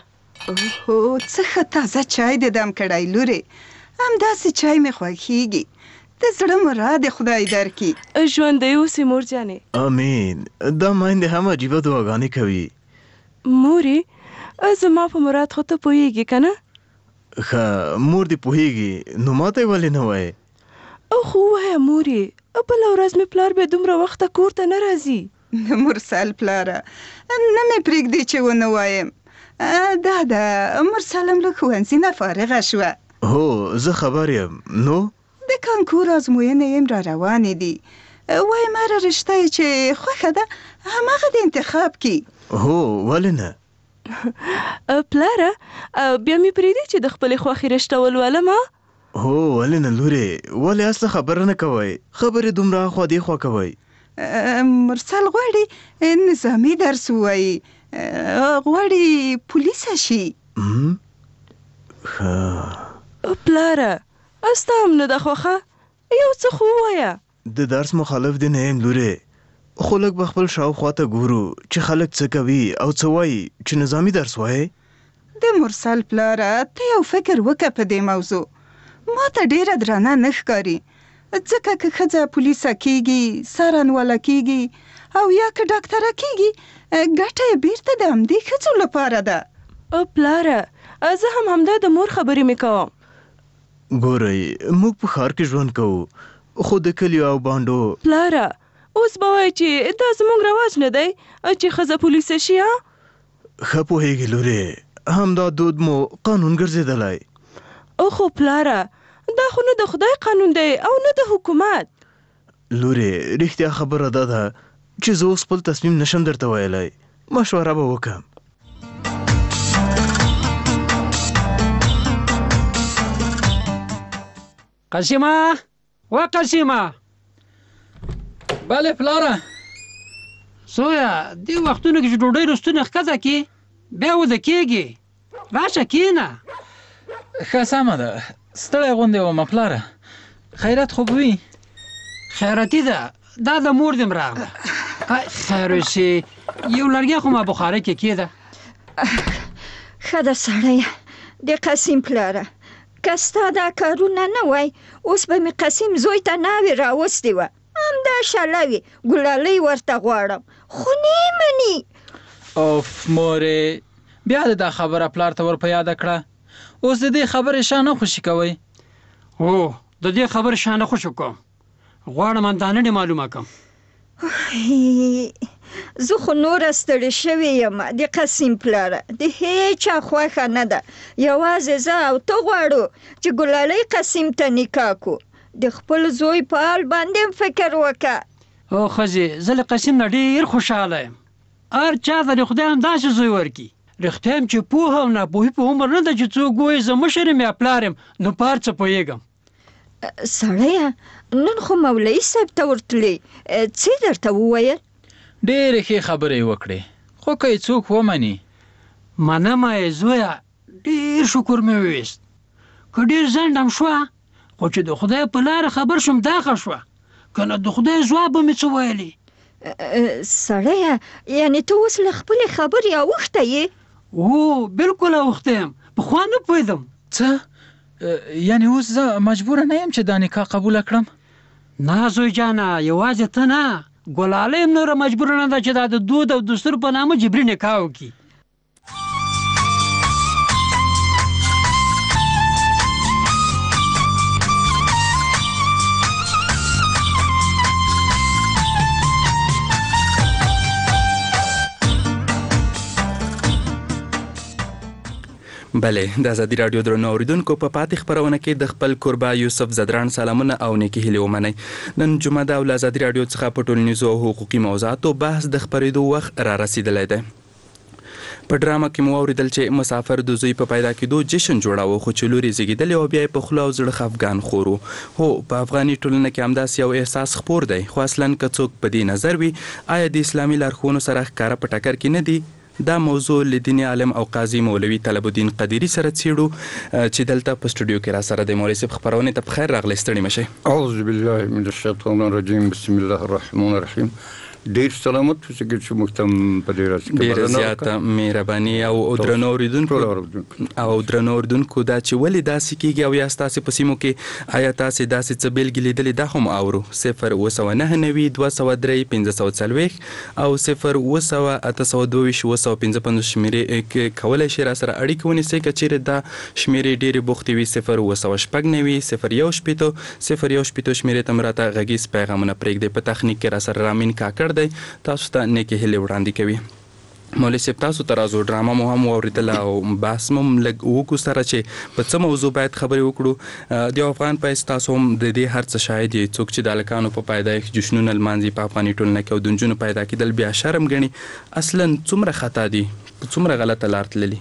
[SPEAKER 23] اوهو څه ښه تازه چای دې دم کړی لورې همداسې چای مې خوښیږي
[SPEAKER 2] د زړه مراد خدای درکړي.
[SPEAKER 22] ژوندی اوسې مور جانې.
[SPEAKER 18] امین. دا میندې هم عجیبه دعاګانې کوي.
[SPEAKER 22] مورې زما په مراد خو ته پوهېږي که نه؟
[SPEAKER 18] ښه مور دې پوهېږي نو ما ته یې ولې نه وایې؟
[SPEAKER 22] خو ووایه مورې بله ورځ مې پلار بیا دومره وخته کور ته نه راځي.
[SPEAKER 2] مرسل پلاره نه مې پرېږدي چې ونه وایم. دا د مرسل هم له ښوونځي نه فارغه شوه.
[SPEAKER 18] هو زه خبر یم. نو
[SPEAKER 2] د کانکور ازموینې یې را روانې دي. وایم هره رشته یې چې خوښه ده هماغه د انتخاب کړي.
[SPEAKER 18] هو ولې نه؟
[SPEAKER 22] پلاره بیا مې پرېږدي چې د خپلې خوښې رشته ولولم؟
[SPEAKER 18] هو ولې نه لورې، ولې اصله خبره نه کوئ؟ خبرې دومره خوا دې خوا کوئ.
[SPEAKER 2] مرسل غواړي نظامي درس ووایي، غواړي پولیسه شي.
[SPEAKER 22] پلاره ستا هم نه ده خوښه؟ یو څه خو ووایه.
[SPEAKER 18] د درس مخالف دې نه یم لورې، خو لږ به خپل شاوخوا ته ګورو چې خلک څه کوي او څه وایي چې نظامي درس وایي.
[SPEAKER 2] د مرسل پلاره ته یو فکر وکړه په دې موضوع. ما ته ډېره درانه نه ښکاري، ځکه که ښځه پولیسه کېږي، څارنواله کېږي او یا که ډاکټره کېږي، ګټه یې بیرته د همدې ښځو لپاره ده.
[SPEAKER 22] پلاره زه هم همدا د مور خبرې مې کوم.
[SPEAKER 18] ګورئ موږ په ښار کې ژوند کوو، خو د کلیو او بانډو.
[SPEAKER 22] پلاره اوس به وایي چې دا زموږ رواج نه دی چې ښځه پولیسه شي.
[SPEAKER 18] ښه پوهېږي لورې، همدا دود مو قانون ګرځېدلی.
[SPEAKER 22] خو پلاره دا خو نه د خدای قانون دی او نه د حکومت.
[SPEAKER 18] لورې رښتیا خبره دا ده چې زه اوس خپل تصمیم نشم درته ویلی، مشوره به وکړم.
[SPEAKER 21] قسیمه و قسیمه.
[SPEAKER 17] بله پلاره.
[SPEAKER 21] سویا دې وختونو کې چې ډوډۍ رستونه ښکته کې بیا وده کېږي، راشه کېنه.
[SPEAKER 17] ښه سمه ده، ستړی غوندې وم پلاره. خیرات خو به وي؟
[SPEAKER 21] خیراتي ده، دا د مور دې م راغله. خیر اوسې یو لرګی خو ما بخارۍ کې کېده.
[SPEAKER 4] ښه ده سړیه د قسیم پلاره، که ستا دا کارونه نه وای اوس به مې قسیم زوی ته ناوې راوستې وه. همدا شله وي ګلالۍ ورته غواړم خو نه مني.
[SPEAKER 17] اوف مورې بیا د دا خبره پلار ته ور په یاده کړه. اوس د دې خبرې شا نه خوشي کوئ؟
[SPEAKER 21] هو د دې خبرې شا نه خوشي کوم، غواړم اندانه دې معلومه کړم.
[SPEAKER 4] زه خو نوره ستړې شوې یم د قسیم پلاره، د هیچا خوښه نه ده. یوازې زه او ته غواړو چې ګلالۍ قسیم ته نکاح کو. د خپل زوی په حال باندې هم فکر وکړه.
[SPEAKER 21] او ښځې زه له قسیم نه ډېر خوشحاله یم. هر چا ته د خدای همداسې زوی ورکړي. رښتیا یم چې پوهه او ناپوهي په عمر نه ده چې څوک وایي زه مشر یم یا پلار یم، نو په هر څه پوهېږم.
[SPEAKER 4] سړیه نن خو مولوي صاحب ته ورتلې، څه درته وویل؟
[SPEAKER 17] ډېرې ښې خبرې یې وکړې، خو که یې څوک ومني.
[SPEAKER 21] منمه یې زویه، ډېر شکر مې وویست. که ډېر ځنډ هم شوه خو چې د خدای په لاره خبر شوم دا ښه شوه، که نه د خدای ځواب به مې څه ویلي.
[SPEAKER 4] سړیه یعنې ته اوس له خپلې خبرې اوښته یې؟
[SPEAKER 21] او بلکل اوښته یم، پخوا نه پوهېدم.
[SPEAKER 17] څه یعنې اوس زه مجبوره نه یم چې دا نکاح قبوله کړم؟
[SPEAKER 21] نه زوی جانه، یوازې ته نه، ګلالۍ هم نوره مجبوره نه ده چې دا د دود او دستور په نامه جبري نکاح وکړي.
[SPEAKER 23] بله د ازادي راډیو درنو اوریدونکو په پاتې خبرونه کې د خپل کوربه یوسف زدران سلامونه او نیکی هیلې ومنئ. نن جمعه ده او له ازادي راډیو څخه په ټولنیزو او حقوقي موضوعاتو بحث د خپرېدو وخت را رسیدلی دی. په ډرامه کې مو واورېدل چې مسافر د زوی په پیدا کېدو جشن جوړاوه، خو چې لور یې زیږېدلې او بیا یې په خوله او زړه خفګان خور و. هو په افغاني ټولنه کې همداسې یو احساس خپور دی، خو اصلا که څوک په دې نظر وي آیا د اسلامي لارښوونو سره ښکاره په ټکر کې نه دي؟ دا موضوع له دیني عالم او قاضي مولوي طلب الدین قدیری سره څیړو چې دلته په سټوډیو کې را سره د مولوي صاحب خبرونه ته بخیر راغلی. ستړي مشئ.
[SPEAKER 24] اعوذ بالله من الشیطان الرجیم، بسم الله الرحمن الرحیم.
[SPEAKER 5] ډیر سلامت اوسئ چې موږ ته په دې راځي
[SPEAKER 23] ډیره زیاته مهرباني او درنو اوریدونکو دا چې ولې داسې کیږي او یا ستاسو په سیمو کې آیا تاسو داسې څه بیلګې لیدلې دا هم اورو 0299540 او 0208822 شمیرې کولای شي را سره اړیکه ونیسئ که چیرې دا شمیرې ډېرې بوختې وي 02090 شمیرې ته راته غږیز پیغامونه پرېږدئ. په تخنیک کې را سره رامین کاکړ دی، تاسو ته نیکې هیلې وړاندې کوي. مولوي صاحب تاسو ته راځو، ډرامه مو هم واورېدله او بحث مو لږ وکړو سره چې په څه موضوع باید خبرې وکړو. د افغان په حیث تاسو هم د دې هر څه شاهد یې، څوک چې د هلکانو په پیدایښت جشنونه لمانځي په افغاني ټولنه کې او د نجونو پیدا کېدل بیا شرم ګڼي، اصلا څومره خطا دي، څومره غلطه لار تللي؟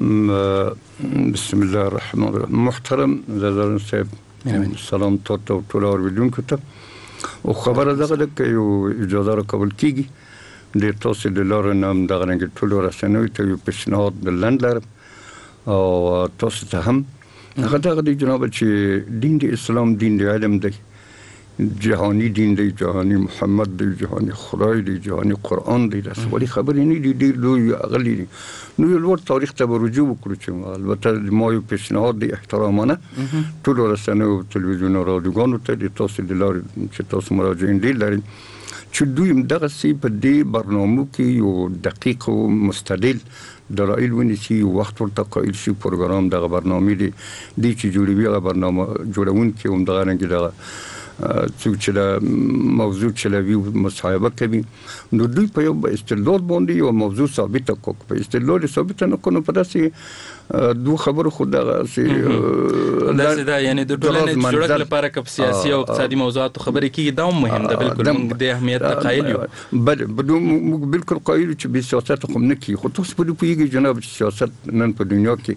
[SPEAKER 5] بسم الله الرحمن الرحیم. محترم زردارن صاحب، سلام ته ټول اوریدونکو ته. او خبره دغه ده که یو اجازه را قبول کیږي د تاسو د لارې نه هم دغه رنګې ټولو رسنیو ته یو پیشنهاد د لنډ لرم او تاسو ته هم هغه دغه دی جناب چې دین د اسلام دین د علم دی، جهانی دین دی، جهانی محمد دی، جهانی خدای دی، جهانی قرآن دی. داسې ولې خبرې نه دي، ډېر لوی اغلي دي. نو یو لوړ تاریخ ته به رجوع وکړو چې البته ما یو پیشنهاد دی احترامانه ټولو رسنیو تلویزیون او رادیوګانو ته د تاسو د لارې چې تاسو مراجعین ډېر لرئ چې دوی دغسې په دې برنامو کې یو دقیق او مستدل دلایل ونیسي، یو وخت ورته قایل شي. پروګرام دغه برنامې دی چې جوړوي، هغه برنامه جوړونکي هم دغه رنګې دغه څوک چې د موضوع چلوي مصاحبه کوي، نو دوی په یو استدلال باندې یو موضوع ثابته کړو. په استدلال ثابته نه کړو په داسې دوه خبرو خو دغسې
[SPEAKER 23] دا یعنې د ټولنې د جوړښت لپاره که په سیاسي او اقتصادي موضوعاتو خبرې کېږي دا هم مهم ده. بالکل موږ د اهمیت ته قایل یو.
[SPEAKER 5] بله موږ بالکل قایل یو چې بې سیاست خو نه کېږي. خو تاسو پرې پوهېږئ جناب چې سیاست نن په دنیا کې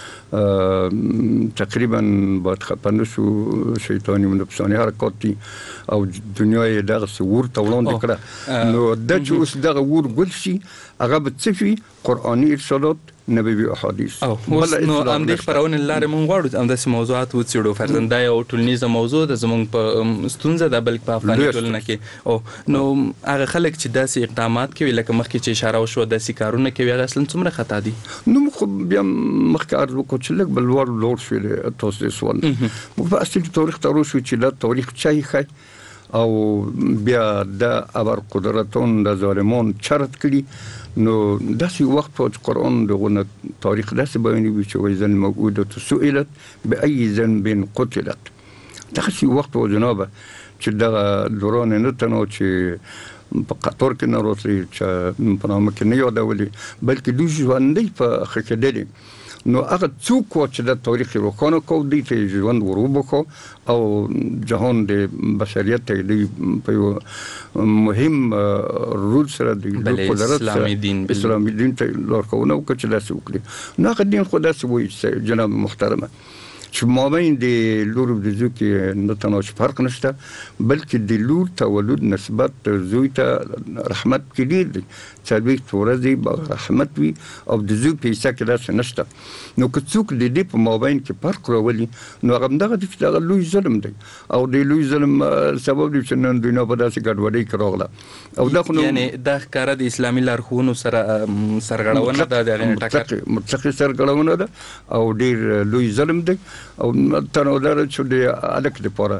[SPEAKER 5] تقریبا باید خفه نشو، شیطاني منفساني حرکات دي او دنیا یې دغسې ور ته وړاندې کړه. نو دا چې اوس دغه ور ګل شي هغه به څه وي؟ قرآني ارشادات، نبوي احادیث.
[SPEAKER 23] نو همدې خپرونې له لارې موږ غواړو همداسې موضوعات وڅېړو. فرضاً دا یو ټولنیزه موضوع ده، زموږ په ستونزه ده بلکې په افغاني ټولنه کې. نو هغه خلک چې داسې اقدامات کوي لکه مخکې چې اشاره وشوه داسې کارونه کوي، هغه اصلا څومره خطا دي؟
[SPEAKER 5] نو موږ خو بیا مخکې عرض وکړو چې لږ به لوړ شوې تاسو دې سوال. موږ په اصل کې تاریخ ته راشو چې دا تاریخ چا یې ښایي او بیا د ابرقدرتون د ظالمان چرت کړي. نو داسې وخت په قرآن دغه تاریخ داسې بیانوي چې وایي ذل موعودة سئلت بأي ذنب قتلت. داسې وخت و جنابه چې دغه دوران نه تنها چې په قطار کې نه راتلي چې په نامه کې نه یادولي بلکې دوی ژوندی په ښه نو هغه څوک چې د تاریخ روښانه کو دی ته ژوند وروبخو او جهان د بشریت ته دی په مهم رول سره د قدرت اسلامي دین ته لارښوونه وکړي چې داسې وکړي. نو هغه دین خو داسې وایي جناب محترمه چې مابین د لور د زوی کې نه تنها فرق نشته بلکې د لور تولد نسبت زوی ته رحمت کې ډېر دی. څلوېښت ورځې به رحمت وي او د زوی په حصه کې داسې نشته. نو که څوک د دې په مابین کې فرق راولي نو هغه همدغه دی چې دغه لوی ظلم دی او د لوی ظلم سبب دی چې نن دنیا په داسې ګډوډۍ کې راغله. او دا خو
[SPEAKER 23] یعنې دا ښکاره د اسلامي لارښوونو سره سرغړونه ده، د هغې نه ټکر
[SPEAKER 5] مطلقې سرغړونه ده او ډېر لوی ظلم دی. او تنها دا چې د هلک دپاره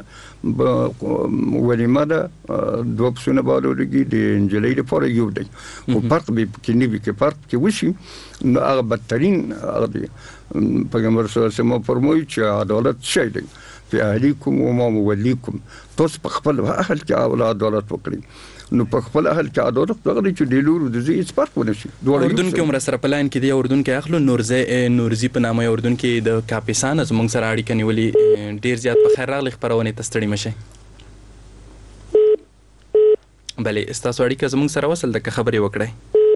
[SPEAKER 5] ولیمه ده، دوه پسونه به راولېږي، د نجلۍ دپاره یو دی. خو فرق به پکې نه وي. که فرق کې وشي نو هغه بدترین هغه دی. پیغمبر صلی الله علیه وسلم فرمایي چې عدالت شی دی فی اهلیکم وما مولیکم. تاسو په خپل اهل کې عدالت وکړئ. نو په خپل اهل کې عدالت دغه چې د لور د زوی هېڅ فرق ونه شي.
[SPEAKER 23] اردن کې هم سره په لاین کې دی، اردن کې اخلو نورزي په نامه اردن کې د کاپیسان زموږ سره اړیکه نیولې. ډېر زیات په خیر راغلی خپرونې ته ستړي مه شئ. بلې ستاسو اړیکه زموږ سره وصل ده که خبرې وکړئ.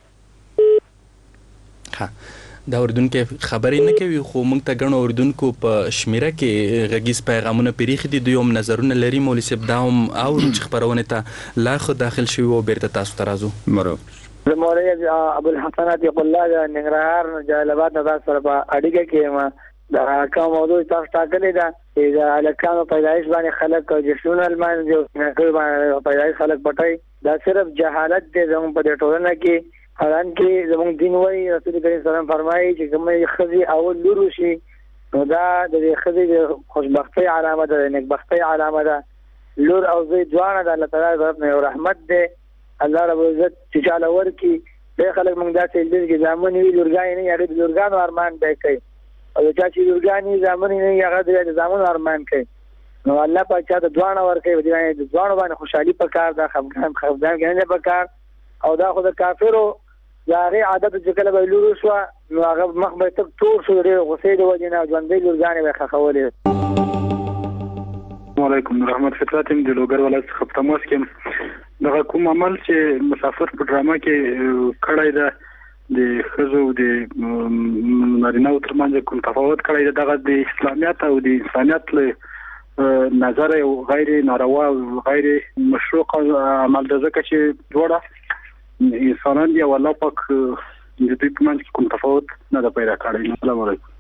[SPEAKER 23] ها دا اردن کې خبرې نه کوي خو موږ ته ګڼو اردنکو په شمیره کې غږیز پیغامونه پرېښي دي، دوی هم نظرونه لري. مولوي صاحب دا هم اورو چې خپرونې ته لا خو داخل شوي او بیرته تاسو ته راځو.
[SPEAKER 6] زه مولوي ابوالحسن عتیق الله د ننګرهار جلال آباد نه تاسو سره په اړیکه کې یم. دا کوم موضوع تاسو ټاکلې ده چې د الکانو پیدایش باندې خلک جشنونه لمانځي او نکوي باندې پیدایش خلک پټي دا صرف جهالت دی زموږ په ټولنه کې حالانکه زموږ دین وایي رسول کریم صلی الله علیه وسلم فرمایي چې کومه خزي اول لور شي نو دا د خزي د خوشبختی علامه ده د نیکبختی علامه ده لور او زوی دواړه د الله تعالی طرف نه رحمت ده الله رب عزت چې چاله ورکی به خلک موږ داسې دي چې ځامن وی لورګای نه یاري لورګان ارمان دی کوي او چې چې لورګانی ځامن نه هغه د ځامن ارمان کوي نو الله پاک چا د دوانه ورکوي د دوانه باندې خوشحالي پکار ده خفګان نه پکار او دا خو د کافرو یاري عادت چې کله به لور شو نو هغه مخ به تک تور شو لري غسې د وجنه ژوندې لورګانی به خخولې
[SPEAKER 7] السلام علیکم رحمت فطرتم د لوګر ولایت څخه تماس کوم دغه کوم عمل چې مسافر په ډرامه کې کړای ده د خزو د نارینه او ترمنځ کوم تفاوت کړای ده دغه د اسلامیت او د انسانیت له نظر او غیر ناروا او غیر مشروع عمل ده ځکه چې دوړه انسانان دی او الله پاک د دې په منځ کې کوم تفاوت نه ده پیدا کړی. السلام علیکم.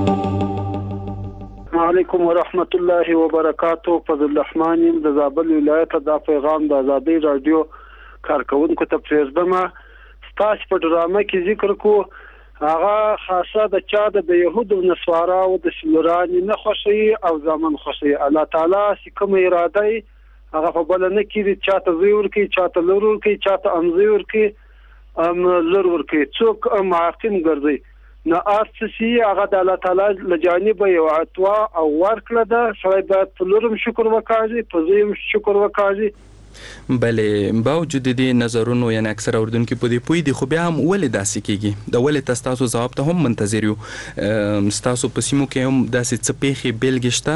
[SPEAKER 9] علیکم ورحمت الله وبرکاتہ. فضل الرحمن د زابل ولایت د پیغام د ازادي رادیو کارکونکو ته پرېږدم. تاسو په ډرامه کې ذکر کو هغه خاصه د چا د يهودو نصارا او د شلرانی نه خوشي او ځامن خوشي الله تعالی کوم اراده هغه په بل نه کې چاته زیور کې چاته لور کې چاته امزور کې لور کې څوک معقم ګرځي نه ارتسي هغه د الله تعالی له جانب یو عطوا او ورکړه ده سړی باید په لورم شکر وکړي په زیم شکر وکړي.
[SPEAKER 23] بلې باوجود دې نظرونو یعنی اکثر اوردونکو په دې پوي دي خو بیا هم ولې داسې کیږي د ولې تاسو جواب ته هم منتظر یو تاسو په سیمو کې هم داسې څه پیخي بیلګشته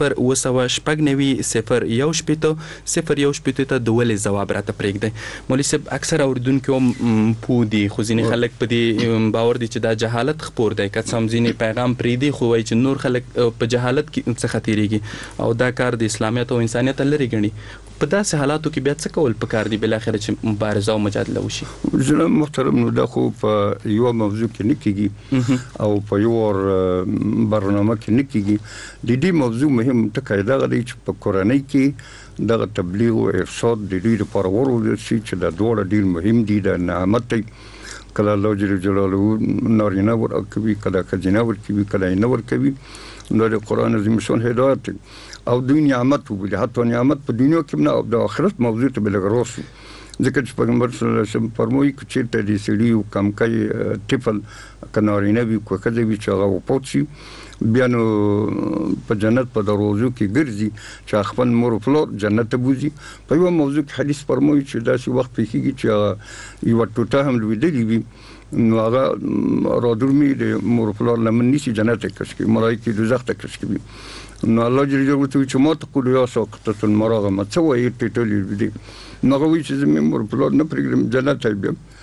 [SPEAKER 23] 0 ته د ولې جواب راته پرېږدي مولوی صاحب اکثر اوردونکو هم پوي دي خو ځینې خلک په دې باور دي چې دا جهالت خپور دی که څم ځینې پیغام پرېږدي خو وایي چې نور خلک په جهالت کې څه خطرېږي او دا کار د اسلامیت او انسانیت لري ګڼي په داسې حالاتو کې بیا څه کول پکار دي بل اخر چې مبارزه او مجادله وشي.
[SPEAKER 5] جناب محترم نو دا خو په یو موضوع کې نه کیږي او په یو برنامه کې نه کیږي د دې موضوع مهم ټکی دا دی چې په کورنۍ کې د تبلیغ او ارشاد د دې لپاره ورول شي چې دا ډول ډیر مهم دي د نعمت کله الله جل جلاله نارینه ورکوي کله کجنه ورکوي کله نه ورکوي نو د قران عظیم شان هدایت او د نعمت او د حتی نعمت په دنیا کې نه او د آخرت موضوع ته بلګروس ځکه چې پیغمبر صلی الله علیه وسلم فرمایي چې ته د سړي او کم کوي ټفل کنارینه وي کوکه دی چې هغه پوتشي بیا نو په جنت په دروازو کې ګرځي چې خپل مور او پلار جنت ته بوزي په یو موضوع کې حدیث فرمایي چې داسې وخت پیږي چې یو ټوټه هم لویدلی وي نو هغه رادرمي د مور او پلار لمن نشي جنت ته کښ ملایکې دوزخ ته کښ کوي نو الله جل جلاله چې ما ته کول یا ساقطه المراغه ما څه وایي ټټلې دي نو غوي چې زمي مور پلار نه پرګم جنت ته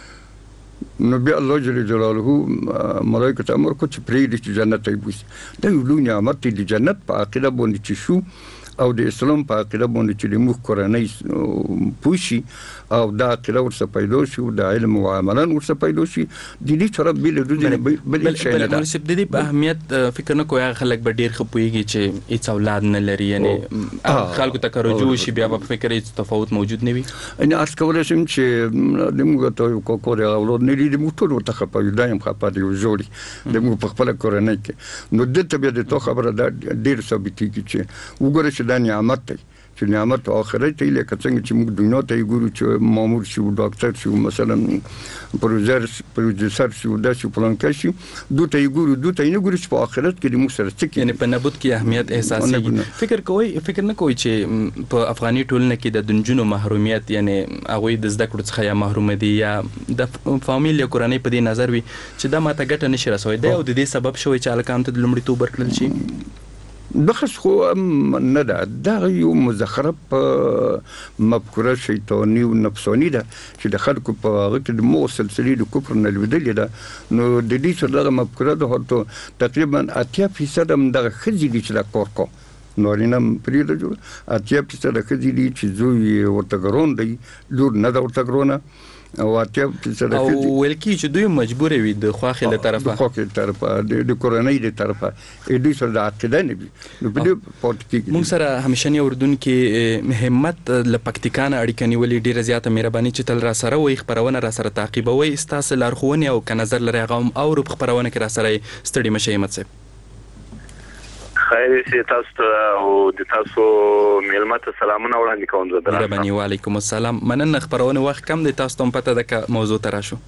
[SPEAKER 5] بیا نو بیا الله جل جلاله ملائکه ته امر کو چې پرې دي جنت ته بوسي دا یو لوی نعمت دی جنت په عقیده باندې چې شو او د اسلام په عقیده باندې چې د موږ کورنۍ پوشي او دا عقیده ورسره پیدا شي او د علم او عملان ورسره پیدا شي د دې سره بل شي نه ده.
[SPEAKER 23] د دې په اهمیت فکر نه کوی خلک به ډیر خپويږي چې هیڅ اولاد نه لري یعنی خلکو ته رجوع شي بیا په فکر هیڅ تفاوت موجود نه وي.
[SPEAKER 5] ان اس کولای شم چې د موږ ته یو کوکور اولاد نه لري موږ ټول ته خپایو دایم خپاده یو جوړي د موږ په خپل کورنۍ کې نو د ته بیا د تو خبره ده ډیر ثابتي چې وګوره دا نعمت دی چې نعمت آخرت دی لکه څنګه چې موږ دنیا ته ګورو چې مامور شو ډاکټر شو مثلا پروفیسور شو دا شو پلان کې شو دوی نه ګورو چې په آخرت کې موږ سره څه
[SPEAKER 23] یعنی په نبوت کې اهمیت احساسي فکر نه کوي چې په افغاني ټولنه کې د دنجونو محرومیت یعنی هغه د زده کړو څخه یا محروم دي یا د فامیل کورنۍ په دې نظر وي چې دا ماته ګټه نشي رسوي دی او د دې سبب شوی چې الکان ته لومړی تو برکړل شي.
[SPEAKER 5] بخص خو نه ده دا یو مزخرف مفکوره شیطانی او نفسانی ده چې د خلکو په هغه کې د مو سلسله د کفر نه لویدلې ده نو د دې څخه د مفکوره د هرته تقریبا 80% هم د خځې چې د کورکو نورینه پریده جوړ 80% د خځې چې زوی ورته ګرون دی لور نه دا ورته ګرونه او 80%
[SPEAKER 23] او ولکې چې دوی مجبور وي د خواخې له طرفه
[SPEAKER 5] د کورنۍ له طرفه دوی سره د عقیده نه وي نو په دې پورتکی
[SPEAKER 23] موږ سره همیشنی اردوونکو همت ل پکتیکان اړیکه نیولې ډیره زیاته مهرباني چې تل را سره وي خبرونه را سره تعقیبوي استاسو لارښوونې او ک نظر لري غوم او خبرونه کې را سره ستړي مشه همت صاحب
[SPEAKER 8] خیر سي تاسو او د تاسو ملمت سلامونه وړاندې کوم زه درته
[SPEAKER 23] مهرباني وعلیکم السلام مننه خبرونه وخت کم دی تاسو ته پته ده ک موضوع تراشو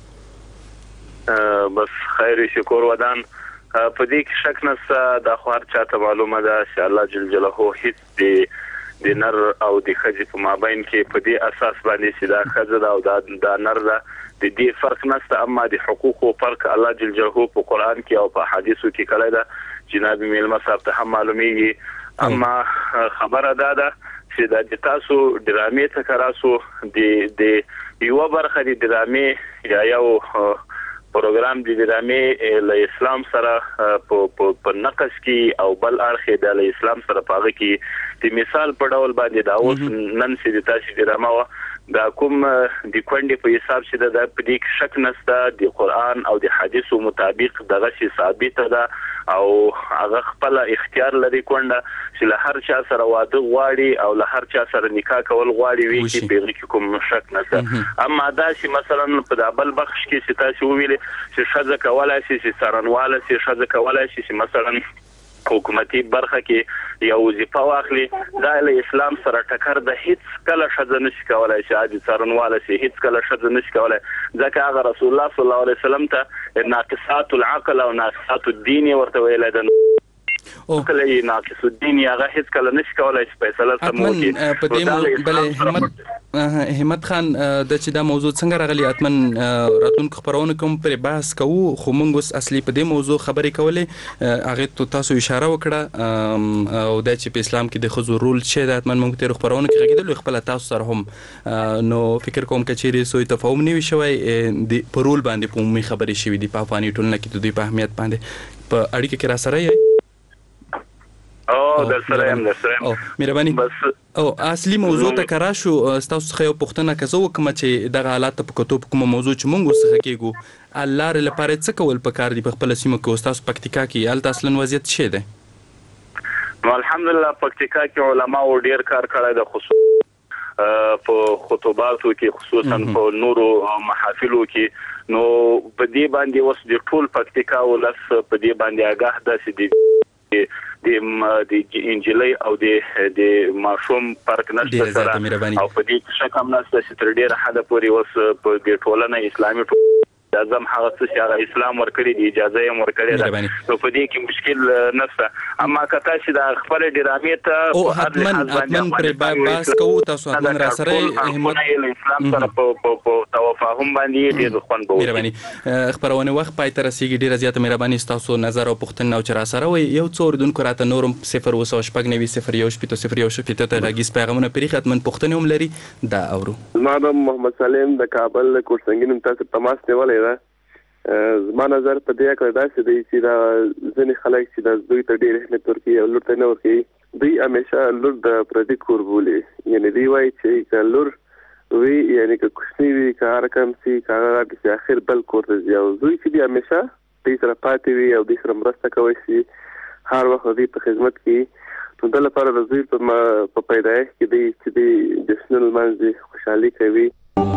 [SPEAKER 8] بس خیر شکر ودان په دې کې شک نشته د خور چاته معلومه ده چې الله جل جلاله هیڅ د نر او د خځې په مابین کې په دې اساس باندې چې دا خځه او دا نر ده د دې فرق نشته اما د حقوقو فرق الله جل جلاله په قران کې او په حدیثو کې کړی ده جناب میلمه صاحب ته هم معلومیږي اما خبره ده چې د تاسو ډرامې څخه راسو د یو برخه د ډرامې یا یو پروګرام د ډرامې له اسلام سره په نقص کې او بل اړخ د اسلام سره پاغه کې د مثال په ډول باندې دا اوس نن سې د تاسو ډرامه دا کوم د کونډې په حساب چې د پدې شک نشته د قران او د حدیثو مطابق دغه شی ثابت ده او هغه خپل اختیار لري کونډه چې له هر چا سره واده غواړي او له هر چا سره نکاح کول غواړي وي چې په کوم شک نشته اما دا چې مثلا په دابل بخش کې چې تاسو ویلې چې شذ کولای شي چې سرنواله شي شذ کولای شي چې مثلا حکومتي برخه کې یو وظیفه واخلي دا له اسلام سره ټکر د هیڅ کله شذ نشي کولای چې عادي سرنواله شي هیڅ کله شذ نشي کولای ځکه هغه رسول الله صلی الله علیه وسلم ته ناقصات العقل او ناقصات الدين ورته ویل ده او کله ناقص الدين هغه هیڅ کله نشي کولای چې فیصله سموي
[SPEAKER 23] په دې بل همت خان د چې دا موضوع څنګه راغلی اتمن راتونکو خبرونه کوم پر بحث کوو خو موږ اوس اصلي په دې موضوع خبرې کولې هغه ته تاسو اشاره وکړه او د چې په اسلام کې د خزو رول چې د اتمن موږ ته خبرونه کې غږیدل خپل تاسو سره هم نو فکر کوم کچېری سوې تفاهم نیوي شوی د پرول باندې په عمومي خبرې شوې دي په افغاني ټولنه کې د دوی په اهمیت باندې په اړیکه کې را سره یې
[SPEAKER 8] در سره هم
[SPEAKER 23] مهرباني او اصلي موضوع ته کرا شو تاسو خو پښتنه کزو کوم چې دغه حالات په کوتو کوم موضوع چې مونږ وسخه کېګو الله لپاره څه کول پکار دي په خپل سیمه کې تاسو پکتیکا کې ال تاسو وضعیت شه ده
[SPEAKER 8] نو الحمدلله پکتیکا کې علما او ډیر کار کړی د خصوص په خطباتو کې خصوصا په نورو محافلو کې نو په دې باندې اوس د ټول پکتیکا ولس په دې باندې آگاه ده چې د انجلۍ او د ماشوم فرق نشته سره او په دې شک هم نشته چې تر ډیره حد پورې اوس په دې ټولنه اسلامي اعظم هغه څه چې اسلام ورکړي دی اجازه یې ورکړي ده نو په دې کې مشکل نشته اما کته چې د خپل ډرامې ته
[SPEAKER 23] او اتمن پر باس کوو تاسو اتمن را سره
[SPEAKER 8] همت اسلام سره په توافهم باندې ډیر خوان بو
[SPEAKER 23] مهرباني خبرونه وخت پای تر سیګ ډیر زیاته مهرباني تاسو نظر او پښتنه او چر سره وي یو څور دونکو راته نورم 0 وسو شپږ نوي 0 یو شپته 0 یو شپته ته راګیس پیغامونه پری ختمن پښتنه هم لري دا اورو
[SPEAKER 10] ما محمد سلیم د کابل کورسنګینم تاسو تماس نیولې زما نظر په دې کې دا چې دا ځنې خلک چې د دوی ته ډېر اهمیت ورکوي او لور ته نه ورکوي دوی همیشه لور د پردي کور بولي یعنی دی وایي چې لور وی یعنی که کوشنی وی کار کم سي کار راځي اخر بل کور ته ځي او دوی چې دی همیشه دې سره پاتې وي او دې سره مرسته کوي چې هر وخت دې په خدمت کې نو د لپاره د دوی په پیدایښت کې دې چې دې جشن المنځ خوشحالي کوي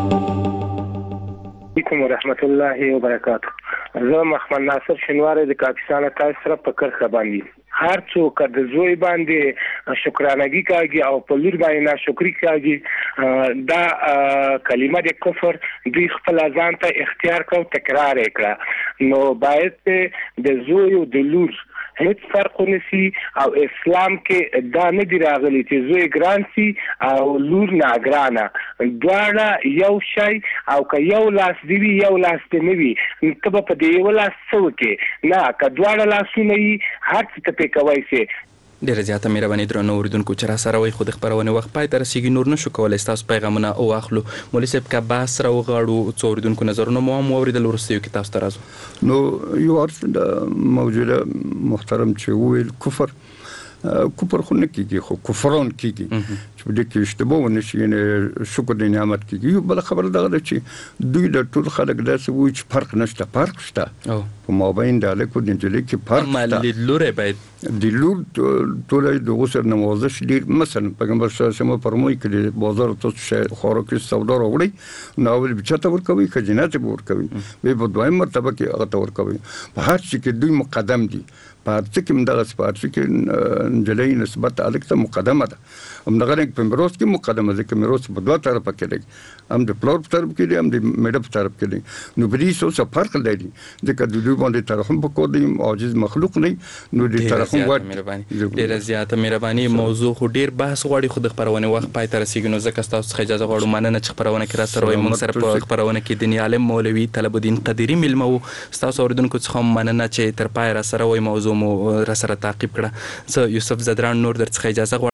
[SPEAKER 11] علیکم ورحمت الله وبرکاته زه محمد ناصر شنواری د پاکستان تاسو سره په کرخه باندې هر څوک د زوی باندې شکرانګي کوي او په لور باندې ناشکری کوي دا کلمه د کفر دوی خپل ځان ته اختیار کو تکرار کړه نو باید د زوی او د لور هیڅ فرق نشي او اسلام کې دا نه دی راغلی چې زوی ګران سي او لور نه ګرانه دواړه یو شی او که یو لاس دی یو لاس دی نه وي ته په دې یو لاس څو کې نه که دواړه لاسونه یې هر څه ته کوي سي
[SPEAKER 23] ډیر زیاته مهرباني درنو اوریدونکو چې را سره وي خو د خبرونه وخت پای تر سیګي نور نشو کولای تاسو پیغامونه او اخلو مولوی صاحب کا باس را وغاړو څو اوریدونکو نظرونه مو هم اوریدل ورسېو کې تاسو ترازو
[SPEAKER 5] نو یو عرف د موجوده محترم چې ویل کفر کفر خو نه کیږي خو کفرون کیږي چې په دې کې اشتباه ونه شي نه شکر د نعمت کیږي یو بل خبر دا ده چې دوی د ټول خلک داسې وایي چې فرق نشته فرق شته په مابین د الکو د انجلۍ کې فرق شته
[SPEAKER 23] لیدلوری باید
[SPEAKER 5] د لور ټول د غسر نمازش ډیر مثلا پیغمبر صلی الله علیه وسلم فرمایي چې بازار ته شي خورو کې سودا راوړي نو ول بچته ور کوي خجینات ور کوي به په دویم مرتبه کې هغه تور کوي په هر څه کې دوی مقدم دي په څه کې مدغه سپارښت کې انجلۍ نسبت الکته مقدمه ده همدغه په میراث کې مقدمه ده کې میراث په دوه طرفه کې دی هم د پلور په طرف کې دی هم د میډه په طرف کې دی نو په دې څه فرق لري ځکه د دوی باندې ترحم په کو دی عاجز مخلوق نه نو د ترحم
[SPEAKER 23] ډیره زیاته مهرباني موضوع خو ډیر بحث غواړي خو د خبرونه وخت پای ته رسیدو نو ځکه تاسو څخه اجازه غواړم مننه چې خبرونه کې را سره وي موږ سره په خبرونه کې دنیا عالم مولوي طلب الدین قديري ملمو تاسو اوریدونکو څخه مننه چې تر پای را سره وي موضوع مو را سره تعقیب کړه زه یوسف زدران نور در څخه اجازه